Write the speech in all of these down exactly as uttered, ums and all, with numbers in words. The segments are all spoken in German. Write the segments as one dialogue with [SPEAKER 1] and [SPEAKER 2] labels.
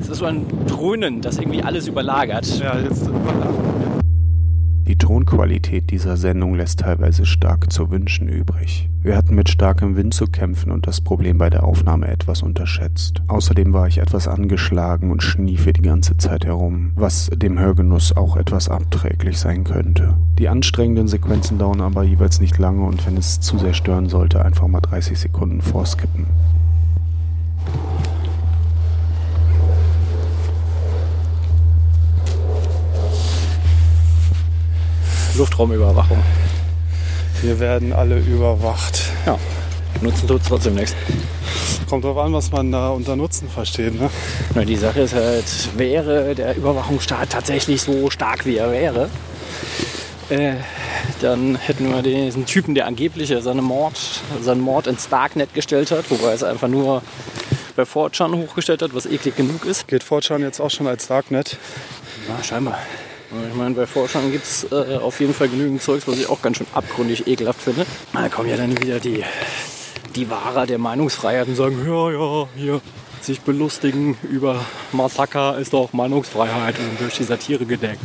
[SPEAKER 1] Es ist so ein Dröhnen, das irgendwie alles überlagert.
[SPEAKER 2] Ja, jetzt überlagert.
[SPEAKER 3] Die Tonqualität dieser Sendung lässt teilweise stark zu wünschen übrig. Wir hatten mit starkem Wind zu kämpfen und das Problem bei der Aufnahme etwas unterschätzt. Außerdem war ich etwas angeschlagen und schniefe die ganze Zeit herum, was dem Hörgenuss auch etwas abträglich sein könnte. Die anstrengenden Sequenzen dauern aber jeweils nicht lange und wenn es zu sehr stören sollte, einfach mal dreißig Sekunden vorskippen.
[SPEAKER 1] Luftraumüberwachung.
[SPEAKER 2] Wir werden alle überwacht.
[SPEAKER 1] Ja, nutzen tut es trotzdem nichts.
[SPEAKER 2] Kommt drauf an, was man da unter Nutzen versteht, ne?
[SPEAKER 1] Na, die Sache ist halt, wäre der Überwachungsstaat tatsächlich so stark, wie er wäre, äh, dann hätten wir diesen Typen, der angeblich seine Mord, seinen Mord ins Darknet gestellt hat, wobei es einfach nur bei four chan hochgestellt hat, was eklig genug ist.
[SPEAKER 2] Geht four chan jetzt auch schon als Darknet?
[SPEAKER 1] Na, scheinbar. Ich meine, bei four chan gibt es äh, auf jeden Fall genügend Zeugs, was ich auch ganz schön abgründig ekelhaft finde. Da kommen ja dann wieder die, die Wahrer der Meinungsfreiheit und sagen, ja, ja, hier, sich belustigen über Massaker ist doch Meinungsfreiheit und durch die Satire gedeckt.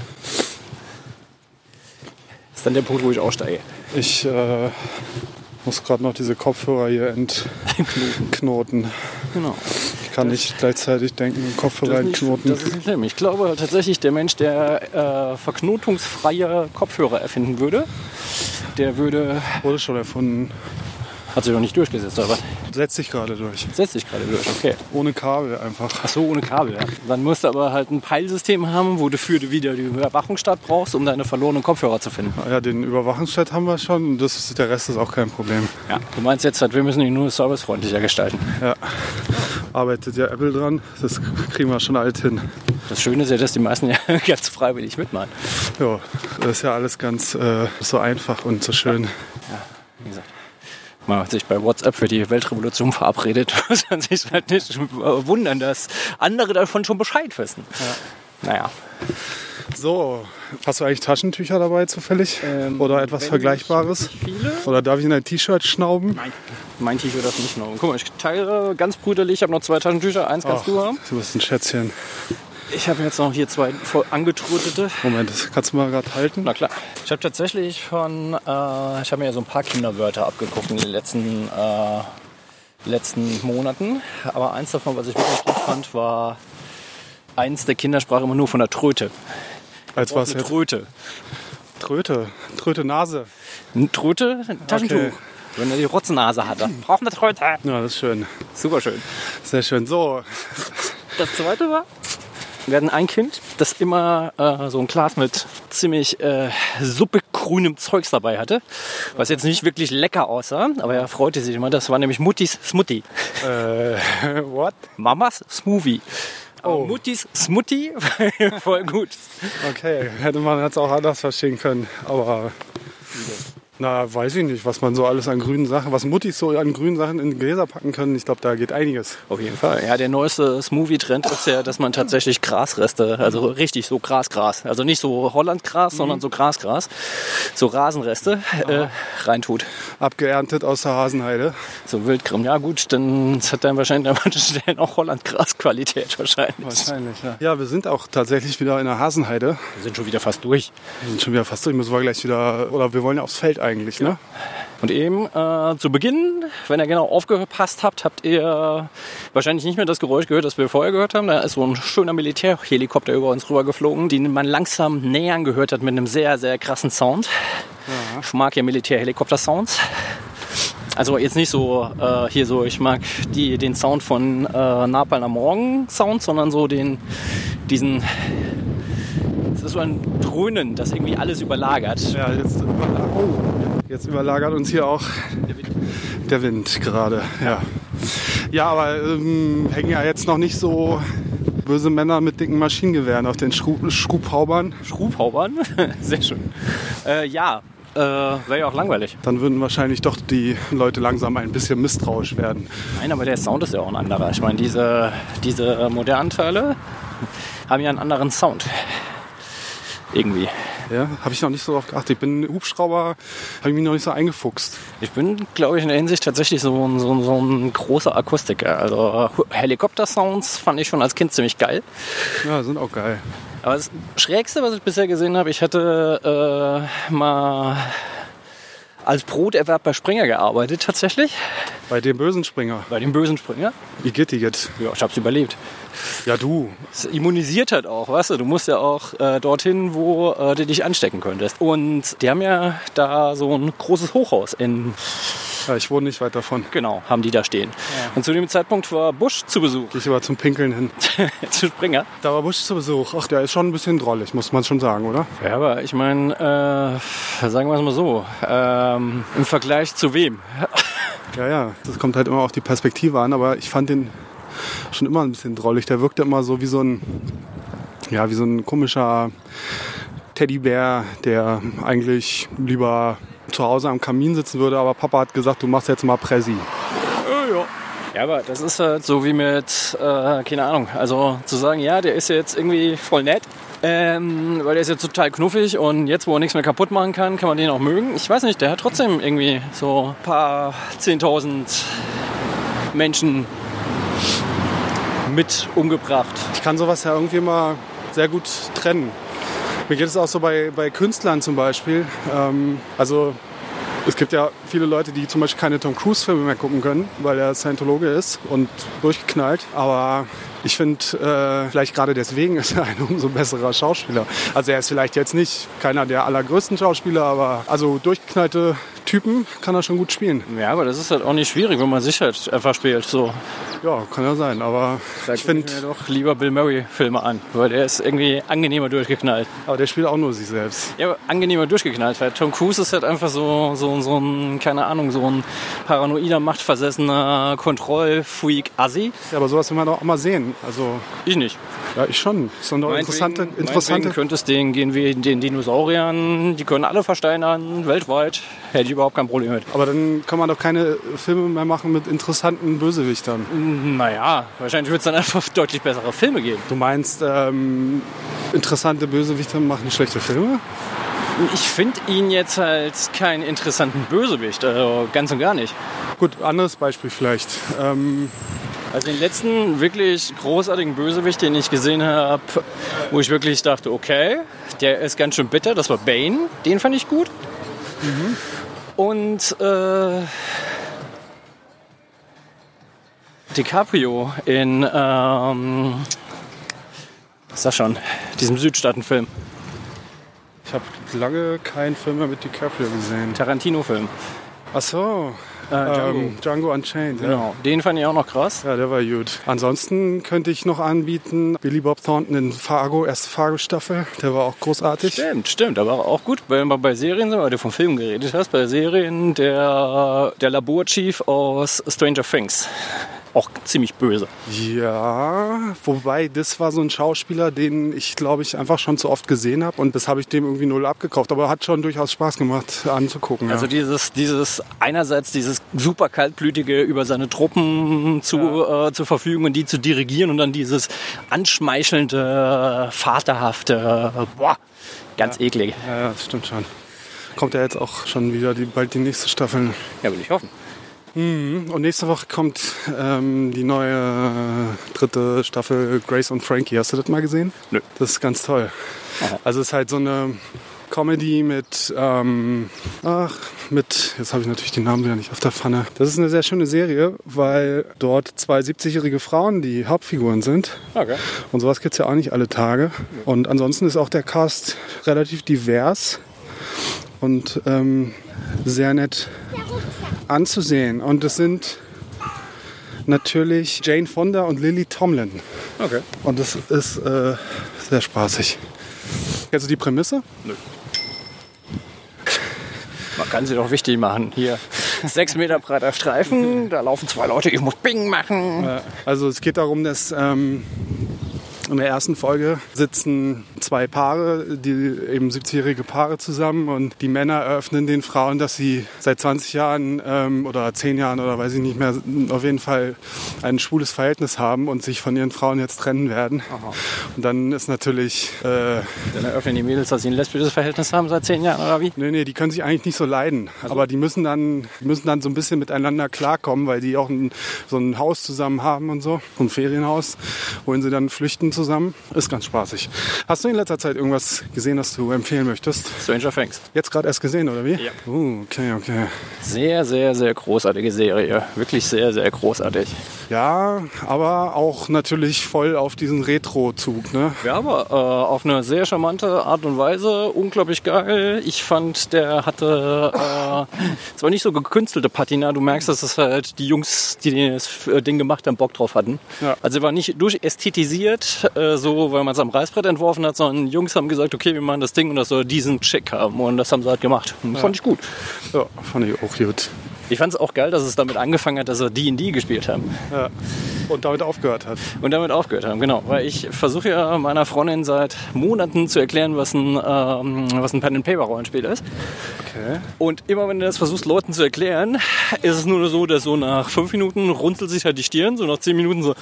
[SPEAKER 1] Das ist dann der Punkt, wo ich aussteige.
[SPEAKER 2] Ich äh, muss gerade noch diese Kopfhörer hier entknoten.
[SPEAKER 1] Genau.
[SPEAKER 2] Ich kann nicht gleichzeitig denken, Kopfhörer
[SPEAKER 1] Das ist, nicht,
[SPEAKER 2] entknoten.
[SPEAKER 1] das ist nicht schlimm. Ich glaube tatsächlich, der Mensch, der äh, verknotungsfreie Kopfhörer erfinden würde, der würde...
[SPEAKER 2] Wurde schon erfunden.
[SPEAKER 1] Hat sich noch nicht durchgesetzt, aber
[SPEAKER 2] Setzt sich gerade durch.
[SPEAKER 1] setzt sich gerade durch, okay.
[SPEAKER 2] Ohne Kabel einfach.
[SPEAKER 1] Ach so, ohne Kabel, ja. Dann musst du aber halt ein Peilsystem haben, wo du für wieder die Überwachungsstadt brauchst, um deine verlorenen Kopfhörer zu finden.
[SPEAKER 2] Ja, den Überwachungsstadt haben wir schon und das ist, der Rest ist auch kein Problem.
[SPEAKER 1] Ja. Du meinst jetzt halt, wir müssen ihn nur servicefreundlicher gestalten.
[SPEAKER 2] Ja, arbeitet ja Apple dran, das kriegen wir schon alt hin.
[SPEAKER 1] Das Schöne ist ja, dass die meisten ja ganz freiwillig mitmachen.
[SPEAKER 2] Ja, das ist ja alles ganz äh, so einfach und so schön.
[SPEAKER 1] Ja, wie gesagt. Man hat sich bei WhatsApp für die Weltrevolution verabredet, muss man sich halt nicht wundern, dass andere davon schon Bescheid wissen. Ja. Naja.
[SPEAKER 2] So, hast du eigentlich Taschentücher dabei zufällig?
[SPEAKER 1] Ähm,
[SPEAKER 2] Oder etwas Vergleichbares?
[SPEAKER 1] Nicht viele?
[SPEAKER 2] Oder darf ich in ein T-Shirt schnauben?
[SPEAKER 1] Nein, mein T-Shirt darf nicht schnauben. Guck mal, ich teile ganz brüderlich, ich habe noch zwei Taschentücher, eins kannst
[SPEAKER 2] Ach,
[SPEAKER 1] du haben.
[SPEAKER 2] Du bist ein Schätzchen.
[SPEAKER 1] Ich habe jetzt noch hier zwei voll angetrötete.
[SPEAKER 2] Moment, das kannst du mal gerade halten?
[SPEAKER 1] Na klar. Ich habe tatsächlich von, äh, ich habe mir ja so ein paar Kinderwörter abgeguckt in den letzten, äh, letzten Monaten. Aber eins davon, was ich wirklich gut fand, war eins der Kinder sprach immer nur von der Tröte.
[SPEAKER 2] Als was
[SPEAKER 1] Eine
[SPEAKER 2] jetzt?
[SPEAKER 1] Tröte.
[SPEAKER 2] Tröte. Tröte Nase.
[SPEAKER 1] Eine Tröte, ein Taschentuch.
[SPEAKER 2] Okay.
[SPEAKER 1] Wenn er die Rotznase hatte. Braucht eine Tröte.
[SPEAKER 2] Ja, das ist schön.
[SPEAKER 1] Super schön.
[SPEAKER 2] Sehr schön. So,
[SPEAKER 1] Das zweite war, wir hatten ein Kind, das immer äh, so ein Glas mit ziemlich äh, suppegrünem Zeugs dabei hatte, was jetzt nicht wirklich lecker aussah, aber er freute sich immer. Das war nämlich Muttis Smoothie.
[SPEAKER 2] äh, what?
[SPEAKER 1] Mamas Smoothie. Aber
[SPEAKER 2] Oh.
[SPEAKER 1] Muttis Smoothie, voll gut.
[SPEAKER 2] Okay, hätte man jetzt auch anders verstehen können. Aber, na, weiß ich nicht, was man so alles an grünen Sachen, was Muttis so an grünen Sachen in Gläser packen können. Ich glaube, da geht einiges.
[SPEAKER 1] Auf jeden Fall. Ja, der neueste Smoothie-Trend ist ja, dass man tatsächlich Grasreste, also richtig so Grasgras, also nicht so Hollandgras, mhm. sondern so Grasgras, so Rasenreste äh, reintut.
[SPEAKER 2] Abgeerntet aus der Hasenheide.
[SPEAKER 1] So Wildkrim. Ja gut, dann hat dann wahrscheinlich an manchen Stellen auch Hollandgras-Qualität wahrscheinlich.
[SPEAKER 2] Wahrscheinlich, ja. Ja, wir sind auch tatsächlich wieder in der Hasenheide.
[SPEAKER 1] Wir sind schon wieder fast durch.
[SPEAKER 2] Wir sind schon wieder fast durch. Müssen wir gleich wieder, oder wir wollen ja aufs Feld eigentlich, ne?
[SPEAKER 1] Und eben äh, zu Beginn, wenn ihr genau aufgepasst habt, habt ihr wahrscheinlich nicht mehr das Geräusch gehört, das wir vorher gehört haben. Da ist so ein schöner Militärhelikopter über uns rüber geflogen, den man langsam nähern gehört hat mit einem sehr, sehr krassen Sound. Ja. Ich mag ja Militärhelikopter-Sounds. Also jetzt nicht so äh, hier so, ich mag die, den Sound von äh, Napalm am Morgen Sound, sondern so den, diesen, es ist so ein Dröhnen, das irgendwie alles überlagert.
[SPEAKER 2] Ja, jetzt, überla- oh, jetzt überlagert uns hier auch
[SPEAKER 1] Der Wind.
[SPEAKER 2] der Wind gerade. Ja, ja, aber ähm, hängen ja jetzt noch nicht so böse Männer mit dicken Maschinengewehren auf den Schru- Schrubhaubern.
[SPEAKER 1] Schrubhaubern? Sehr schön. Äh, ja, äh, wäre ja auch langweilig.
[SPEAKER 2] Dann würden wahrscheinlich doch die Leute langsam ein bisschen misstrauisch werden.
[SPEAKER 1] Nein, aber der Sound ist ja auch ein anderer. Ich meine, diese, diese modernen Teile haben ja einen anderen Sound. Irgendwie.
[SPEAKER 2] Ja, habe ich noch nicht so drauf geachtet. Ich bin Hubschrauber, habe ich mich noch nicht so eingefuchst.
[SPEAKER 1] Ich bin, glaube ich, in der Hinsicht tatsächlich so, ein- so, ein- so ein großer Akustiker. Also Helikopter-Sounds fand ich schon als Kind ziemlich geil.
[SPEAKER 2] Ja, sind auch geil.
[SPEAKER 1] Aber das Schrägste, was ich bisher gesehen habe, ich hatte äh, mal als Broterwerb bei Springer gearbeitet tatsächlich.
[SPEAKER 2] Bei dem bösen Springer.
[SPEAKER 1] Bei dem bösen Springer.
[SPEAKER 2] Wie geht die jetzt?
[SPEAKER 1] Ja, ich hab's überlebt.
[SPEAKER 2] Ja, du.
[SPEAKER 1] Es immunisiert halt auch, weißt du, du musst ja auch äh, dorthin, wo äh, du dich anstecken könntest. Und die haben ja da so ein großes Hochhaus in,
[SPEAKER 2] Ja, ich wohne nicht weit davon.
[SPEAKER 1] genau, haben die da stehen. Ja. Und zu dem Zeitpunkt war Bush zu Besuch.
[SPEAKER 2] Gehe ich aber zum Pinkeln hin.
[SPEAKER 1] zu Springer.
[SPEAKER 2] Da war Busch zu Besuch. Ach, der ist schon ein bisschen drollig, muss man schon sagen, oder?
[SPEAKER 1] Ja, aber ich meine, äh, sagen wir es mal so, ähm, im Vergleich zu wem?
[SPEAKER 2] Ja, ja. Das kommt halt immer auf die Perspektive an, aber ich fand den schon immer ein bisschen drollig. Der wirkte immer so wie so ein, ja, wie so ein komischer Teddybär, der eigentlich lieber zu Hause am Kamin sitzen würde, aber Papa hat gesagt, du machst jetzt mal Präsi.
[SPEAKER 1] Ja, aber das ist halt so wie mit, äh, keine Ahnung, also zu sagen, ja, der ist jetzt irgendwie voll nett, ähm, weil der ist jetzt total knuffig und jetzt, wo er nichts mehr kaputt machen kann, kann man den auch mögen. Ich weiß nicht, der hat trotzdem irgendwie so ein paar zehntausend Menschen mit umgebracht.
[SPEAKER 2] Ich kann sowas ja irgendwie mal sehr gut trennen. Mir geht es auch so bei, bei Künstlern zum Beispiel. Ähm, also es gibt ja viele Leute, die zum Beispiel keine Tom Cruise-Filme mehr gucken können, weil er Scientologe ist und durchgeknallt. Aber ich finde, äh, vielleicht gerade deswegen ist er ein umso besserer Schauspieler. Also er ist vielleicht jetzt nicht keiner der allergrößten Schauspieler, aber also durchgeknallte Typen kann er schon gut spielen.
[SPEAKER 1] Ja, aber das ist halt auch nicht schwierig, wenn man sich halt einfach spielt. So.
[SPEAKER 2] Ja, kann ja sein, aber
[SPEAKER 1] Da
[SPEAKER 2] ich
[SPEAKER 1] guck
[SPEAKER 2] finde,
[SPEAKER 1] mir doch lieber Bill Murray-Filme an, weil der ist irgendwie angenehmer durchgeknallt.
[SPEAKER 2] aber der spielt auch nur sich selbst.
[SPEAKER 1] Ja, aber angenehmer durchgeknallt, weil Tom Cruise ist halt einfach so, so, so ein, keine Ahnung, so ein paranoider, machtversessener Kontrollfreak-Assi.
[SPEAKER 2] Ja, aber sowas will man doch auch mal sehen. Also
[SPEAKER 1] Ich nicht.
[SPEAKER 2] ja, ich schon. Das sind doch interessante,
[SPEAKER 1] Meinetwegen-
[SPEAKER 2] interessante.
[SPEAKER 1] meinetwegen könnte es denen gehen wie den Dinosauriern, die können alle versteinern, weltweit. Hätte ich überhaupt kein Problem mit.
[SPEAKER 2] Aber dann kann man doch keine Filme mehr machen mit interessanten Bösewichtern.
[SPEAKER 1] Naja, wahrscheinlich wird es dann einfach deutlich bessere Filme geben.
[SPEAKER 2] Du meinst, ähm, interessante Bösewichter machen schlechte Filme?
[SPEAKER 1] Ich finde ihn jetzt halt keinen interessanten Bösewicht, also ganz und gar nicht.
[SPEAKER 2] Gut, anderes Beispiel vielleicht. Ähm,
[SPEAKER 1] Also den letzten wirklich großartigen Bösewicht, den ich gesehen habe, wo ich wirklich dachte, okay, der ist ganz schön bitter, das war Bane. Den fand ich gut. Mhm. Und äh, DiCaprio in, ähm, was ist das schon, diesem Südstaaten-Film,
[SPEAKER 2] ich habe lange keinen Film mehr mit DiCaprio gesehen.
[SPEAKER 1] Tarantino-Film.
[SPEAKER 2] Ach so,
[SPEAKER 1] Äh, Django.
[SPEAKER 2] ähm, Django Unchained. Ja.
[SPEAKER 1] Genau, den fand ich auch noch krass.
[SPEAKER 2] Ja, der war gut. Ansonsten könnte ich noch anbieten, Billy Bob Thornton in Fargo, erste Fargo-Staffel. Der war auch großartig.
[SPEAKER 1] Stimmt, stimmt, aber auch gut, weil wir bei Serien sind, weil du vom Film geredet hast, bei Serien der, der Laborchief aus Stranger Things. Auch ziemlich böse.
[SPEAKER 2] Ja, wobei das war so ein Schauspieler, den ich glaube ich einfach schon zu oft gesehen habe und das habe ich dem irgendwie null abgekauft, aber hat schon durchaus Spaß gemacht anzugucken. Ja.
[SPEAKER 1] Also dieses, dieses einerseits dieses super kaltblütige über seine Truppen zu, ja. äh, zu verfügen und die zu dirigieren und dann dieses anschmeichelnde, vaterhafte, boah, ganz
[SPEAKER 2] ja.
[SPEAKER 1] eklig.
[SPEAKER 2] Ja, ja, das stimmt schon. Kommt ja jetzt auch schon wieder die, bald die nächste Staffel.
[SPEAKER 1] Ja, will ich hoffen.
[SPEAKER 2] Mhm. Und nächste Woche kommt ähm, die neue äh, dritte Staffel Grace und Frankie. Hast du das mal gesehen?
[SPEAKER 1] Nö.
[SPEAKER 2] Das ist ganz toll.
[SPEAKER 1] Aha.
[SPEAKER 2] Also es ist halt so eine Comedy mit, ähm, ach, mit, jetzt habe ich natürlich den Namen wieder nicht auf der Pfanne. Das ist eine sehr schöne Serie, weil dort zwei siebzigjährige Frauen die Hauptfiguren sind.
[SPEAKER 1] Okay.
[SPEAKER 2] Und sowas gibt es ja auch nicht alle Tage. Und ansonsten ist auch der Cast relativ divers und ähm, sehr nett anzusehen. Und es sind natürlich Jane Fonda und Lily Tomlin.
[SPEAKER 1] Okay.
[SPEAKER 2] Und das ist äh, sehr spaßig. Kennst du die Prämisse?
[SPEAKER 1] Nö. Man kann sie doch wichtig machen. Hier, sechs Meter breiter Streifen, da laufen zwei Leute, ich muss Bing machen.
[SPEAKER 2] Also es geht darum, dass ähm, in der ersten Folge sitzen zwei Paare, die eben siebzigjährige Paare zusammen und die Männer eröffnen den Frauen, dass sie seit zwanzig Jahren ähm, oder zehn Jahren oder weiß ich nicht mehr, auf jeden Fall ein schwules Verhältnis haben und sich von ihren Frauen jetzt trennen werden. Aha. Und dann ist natürlich... Äh,
[SPEAKER 1] dann eröffnen die Mädels, dass sie ein lesbisches Verhältnis haben seit zehn Jahren oder wie?
[SPEAKER 2] Nee, nee, die können sich eigentlich nicht so leiden. Also. Aber die müssen dann, die müssen dann so ein bisschen miteinander klarkommen, weil die auch ein, so ein Haus zusammen haben und so, so ein Ferienhaus, wohin sie dann flüchten zusammen. Ist ganz spaßig. Hast du in letzter Zeit irgendwas gesehen, das du empfehlen möchtest?
[SPEAKER 1] Stranger Things.
[SPEAKER 2] Jetzt gerade erst gesehen, oder wie?
[SPEAKER 1] Ja.
[SPEAKER 2] Uh, okay, okay.
[SPEAKER 1] Sehr, sehr, sehr großartige Serie. Wirklich sehr, sehr großartig.
[SPEAKER 2] Ja, aber auch natürlich voll auf diesen Retro-Zug, ne?
[SPEAKER 1] Ja, aber äh, auf eine sehr charmante Art und Weise. Unglaublich geil. Ich fand, der hatte äh, zwar nicht so gekünstelte Patina. Du merkst, dass es halt die Jungs, die das Ding gemacht haben, Bock drauf hatten. Ja. Also er war nicht durchästhetisiert, äh, so weil man es am Reißbrett entworfen hat, sondern Jungs haben gesagt, okay, wir machen das Ding und das soll diesen Check haben. Und das haben sie halt gemacht. Und das ja. fand ich gut.
[SPEAKER 2] Ja, fand ich auch gut.
[SPEAKER 1] Ich fand es auch geil, dass es damit angefangen hat, dass sie D und D gespielt haben.
[SPEAKER 2] Ja. Und damit aufgehört hat.
[SPEAKER 1] Und damit aufgehört haben, genau. Weil ich versuche ja meiner Freundin seit Monaten zu erklären, was ein, ähm, was ein Pen-and-Paper-Rollenspiel ist. Okay. Und immer wenn du das versuchst, Leuten zu erklären, ist es nur so, dass so nach fünf Minuten runzelt sich halt die Stirn, so nach zehn Minuten so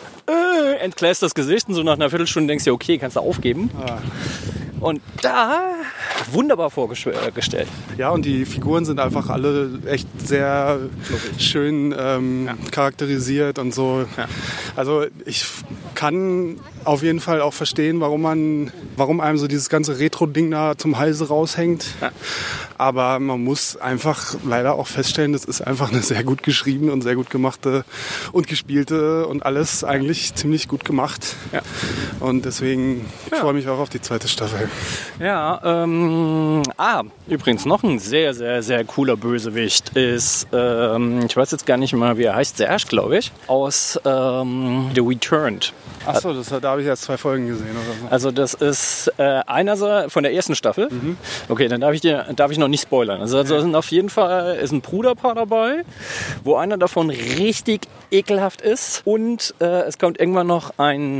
[SPEAKER 1] äh, entgläst das Gesicht und so nach einer Viertelstunde denkst du, okay, kannst du aufgeben. Ja. Und da wunderbar vorgestellt.
[SPEAKER 2] Ja, und die Figuren sind einfach alle echt sehr schön ähm, ja. charakterisiert und so. Ja. Also ich kann auf jeden Fall auch verstehen, warum man, warum einem so dieses ganze Retro-Ding da zum Halse raushängt. Ja. Aber man muss einfach leider auch feststellen, das ist einfach eine sehr gut geschriebene und sehr gut gemachte und gespielte und alles eigentlich ziemlich gut gemacht. Ja. Und deswegen ja. freue ich mich auch auf die zweite Staffel.
[SPEAKER 1] Ja, ähm, ah, übrigens noch ein sehr, sehr, sehr cooler Bösewicht ist, ähm, ich weiß jetzt gar nicht mal, wie er heißt, Serge, glaube ich, aus ähm, The Returned.
[SPEAKER 2] Achso, da habe ich jetzt zwei Folgen gesehen oder so.
[SPEAKER 1] Also das ist äh, einer von der ersten Staffel. Mhm. Okay, dann darf ich dir, darf ich noch nicht spoilern. Also, also sind auf jeden Fall ist ein Bruderpaar dabei, wo einer davon richtig ekelhaft ist und äh, es kommt irgendwann noch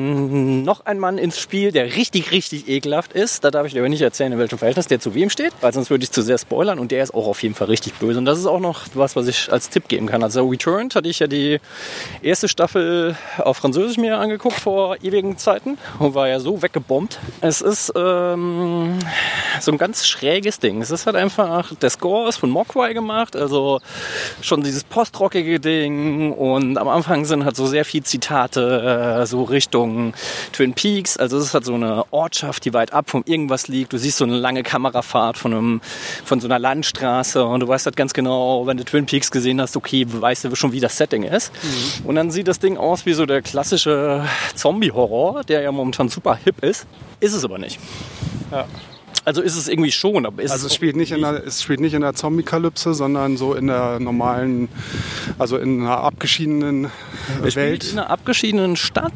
[SPEAKER 1] ein noch ein Mann ins Spiel, der richtig, richtig ekelhaft ist. Da darf ich dir aber nicht erzählen, in welchem Verhältnis der zu wem steht, weil sonst würde ich zu sehr spoilern und der ist auch auf jeden Fall richtig böse. Und das ist auch noch was, was ich als Tipp geben kann. Also Returned hatte ich ja die erste Staffel auf Französisch mir angeguckt vor ewigen Zeiten und war ja so weggebombt. Es ist ähm, so ein ganz schräges Ding. Es ist halt einfach, der Score ist von Mogwai gemacht, also schon dieses postrockige Ding und am Anfang sind halt so sehr viel Zitate äh, so Richtung Twin Peaks, also es ist halt so eine Ortschaft, die weit ab von irgendwas liegt. Du siehst so eine lange Kamerafahrt von, einem, von so einer Landstraße und du weißt halt ganz genau, wenn du Twin Peaks gesehen hast, okay, weißt du schon, wie das Setting ist. Mhm. Und dann sieht das Ding aus wie so der klassische Zombie-Horror, der ja momentan super hip ist. Ist es aber nicht. Ja. Also ist es irgendwie schon. Aber ist
[SPEAKER 2] also
[SPEAKER 1] es,
[SPEAKER 2] es spielt nicht in der, es spielt nicht in der Zombie-Kalypse, sondern so in der normalen, also in einer abgeschiedenen
[SPEAKER 1] es
[SPEAKER 2] Welt.
[SPEAKER 1] Spielt in einer abgeschiedenen Stadt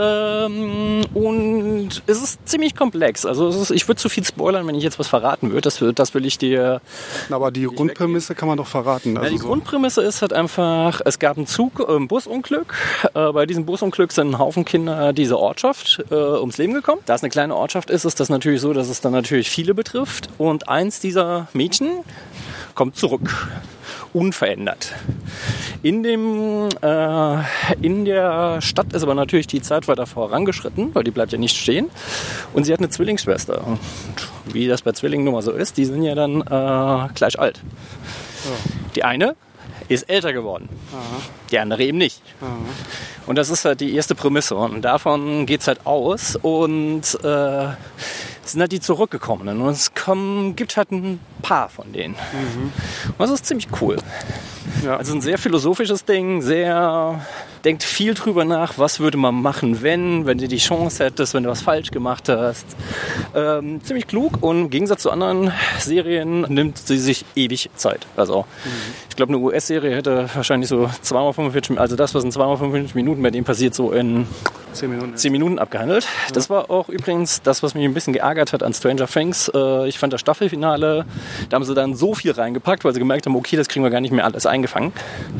[SPEAKER 1] ähm, und es ist ziemlich komplex. Also es ist, ich würde zu viel spoilern, wenn ich jetzt was verraten würde. Das, das will ich dir...
[SPEAKER 2] Aber die Grundprämisse weggeben. Kann man doch verraten. Also
[SPEAKER 1] ja, die
[SPEAKER 2] so.
[SPEAKER 1] Grundprämisse ist halt einfach, es gab einen Zug, äh, ein Busunglück. Äh, bei diesem Busunglück sind ein Haufen Kinder dieser Ortschaft äh, ums Leben gekommen. Da es eine kleine Ortschaft ist, ist das natürlich so, dass es dann natürlich viele betrifft und eins dieser Mädchen kommt zurück, unverändert. In, dem, äh, in der Stadt ist aber natürlich die Zeit weiter vorangeschritten, weil die bleibt ja nicht stehen und sie hat eine Zwillingsschwester und wie das bei Zwillingen nun mal so ist, die sind ja dann äh, gleich alt. Ja. Die eine ist älter geworden, aha. Die andere eben nicht. Aha. Und das ist halt die erste Prämisse und davon geht es halt aus und äh, sind halt die Zurückgekommenen und es kommen, gibt halt ein paar von denen. Mhm. Und das ist ziemlich cool. Ja. Also ein sehr philosophisches Ding, sehr denkt viel drüber nach, was würde man machen, wenn, wenn du die Chance hättest, wenn du was falsch gemacht hast. Ähm, ziemlich klug und im Gegensatz zu anderen Serien nimmt sie sich ewig Zeit. Also mhm. ich glaube, eine U S-Serie hätte wahrscheinlich so zweimal fünfundvierzig Minuten, also das, was in zweimal fünfundvierzig Minuten bei dem passiert, so in zehn Minuten, zehn Minuten abgehandelt. Ja. Das war auch übrigens das, was mich ein bisschen geärgert hat an Stranger Things. Äh, ich fand das Staffelfinale, da haben sie dann so viel reingepackt, weil sie gemerkt haben, okay, das kriegen wir gar nicht mehr alles eingefangen. Ich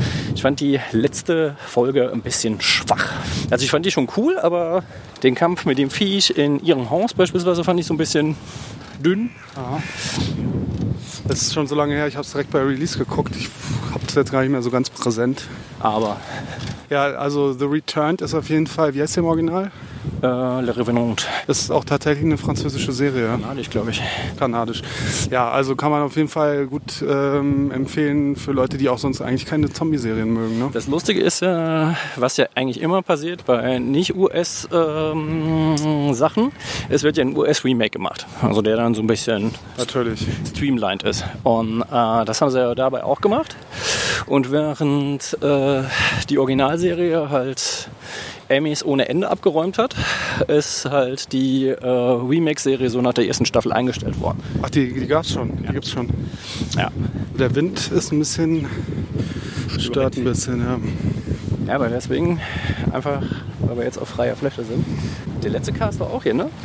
[SPEAKER 1] fand die letzte Folge ein bisschen schwach. Also ich fand die schon cool, aber den Kampf mit dem Viech in ihrem Haus beispielsweise fand ich so ein bisschen dünn.
[SPEAKER 2] Aha. Das ist schon so lange her, ich habe es direkt bei Release geguckt. Ich habe es jetzt gar nicht mehr so ganz präsent.
[SPEAKER 1] Aber
[SPEAKER 2] ja, also The Returned ist auf jeden Fall, wie heißt der im Original?
[SPEAKER 1] Äh, Le Revenant.
[SPEAKER 2] Das ist auch tatsächlich eine französische Serie.
[SPEAKER 1] Kanadisch, glaube ich.
[SPEAKER 2] Kanadisch. Ja, also kann man auf jeden Fall gut ähm, empfehlen für Leute, die auch sonst eigentlich keine Zombie-Serien mögen. Ne?
[SPEAKER 1] Das Lustige ist, äh, was ja eigentlich immer passiert bei nicht-U S-Sachen, ähm, es wird ja ein U S-Remake gemacht. Also der dann so ein bisschen
[SPEAKER 2] Natürlich.
[SPEAKER 1] streamlined ist. Und äh, das haben sie ja dabei auch gemacht. Und während äh, die Originalserie halt Emmys ohne Ende abgeräumt hat, ist halt die äh, Remake-Serie so nach der ersten Staffel eingestellt worden.
[SPEAKER 2] Ach, die, die gab's schon. Die
[SPEAKER 1] Ja.
[SPEAKER 2] gibt's schon.
[SPEAKER 1] Ja.
[SPEAKER 2] Der Wind ist ein bisschen, stört ein bisschen, ja.
[SPEAKER 1] Ja, aber deswegen einfach, weil wir jetzt auf freier Fläche sind. Der letzte Cast war auch hier, ne?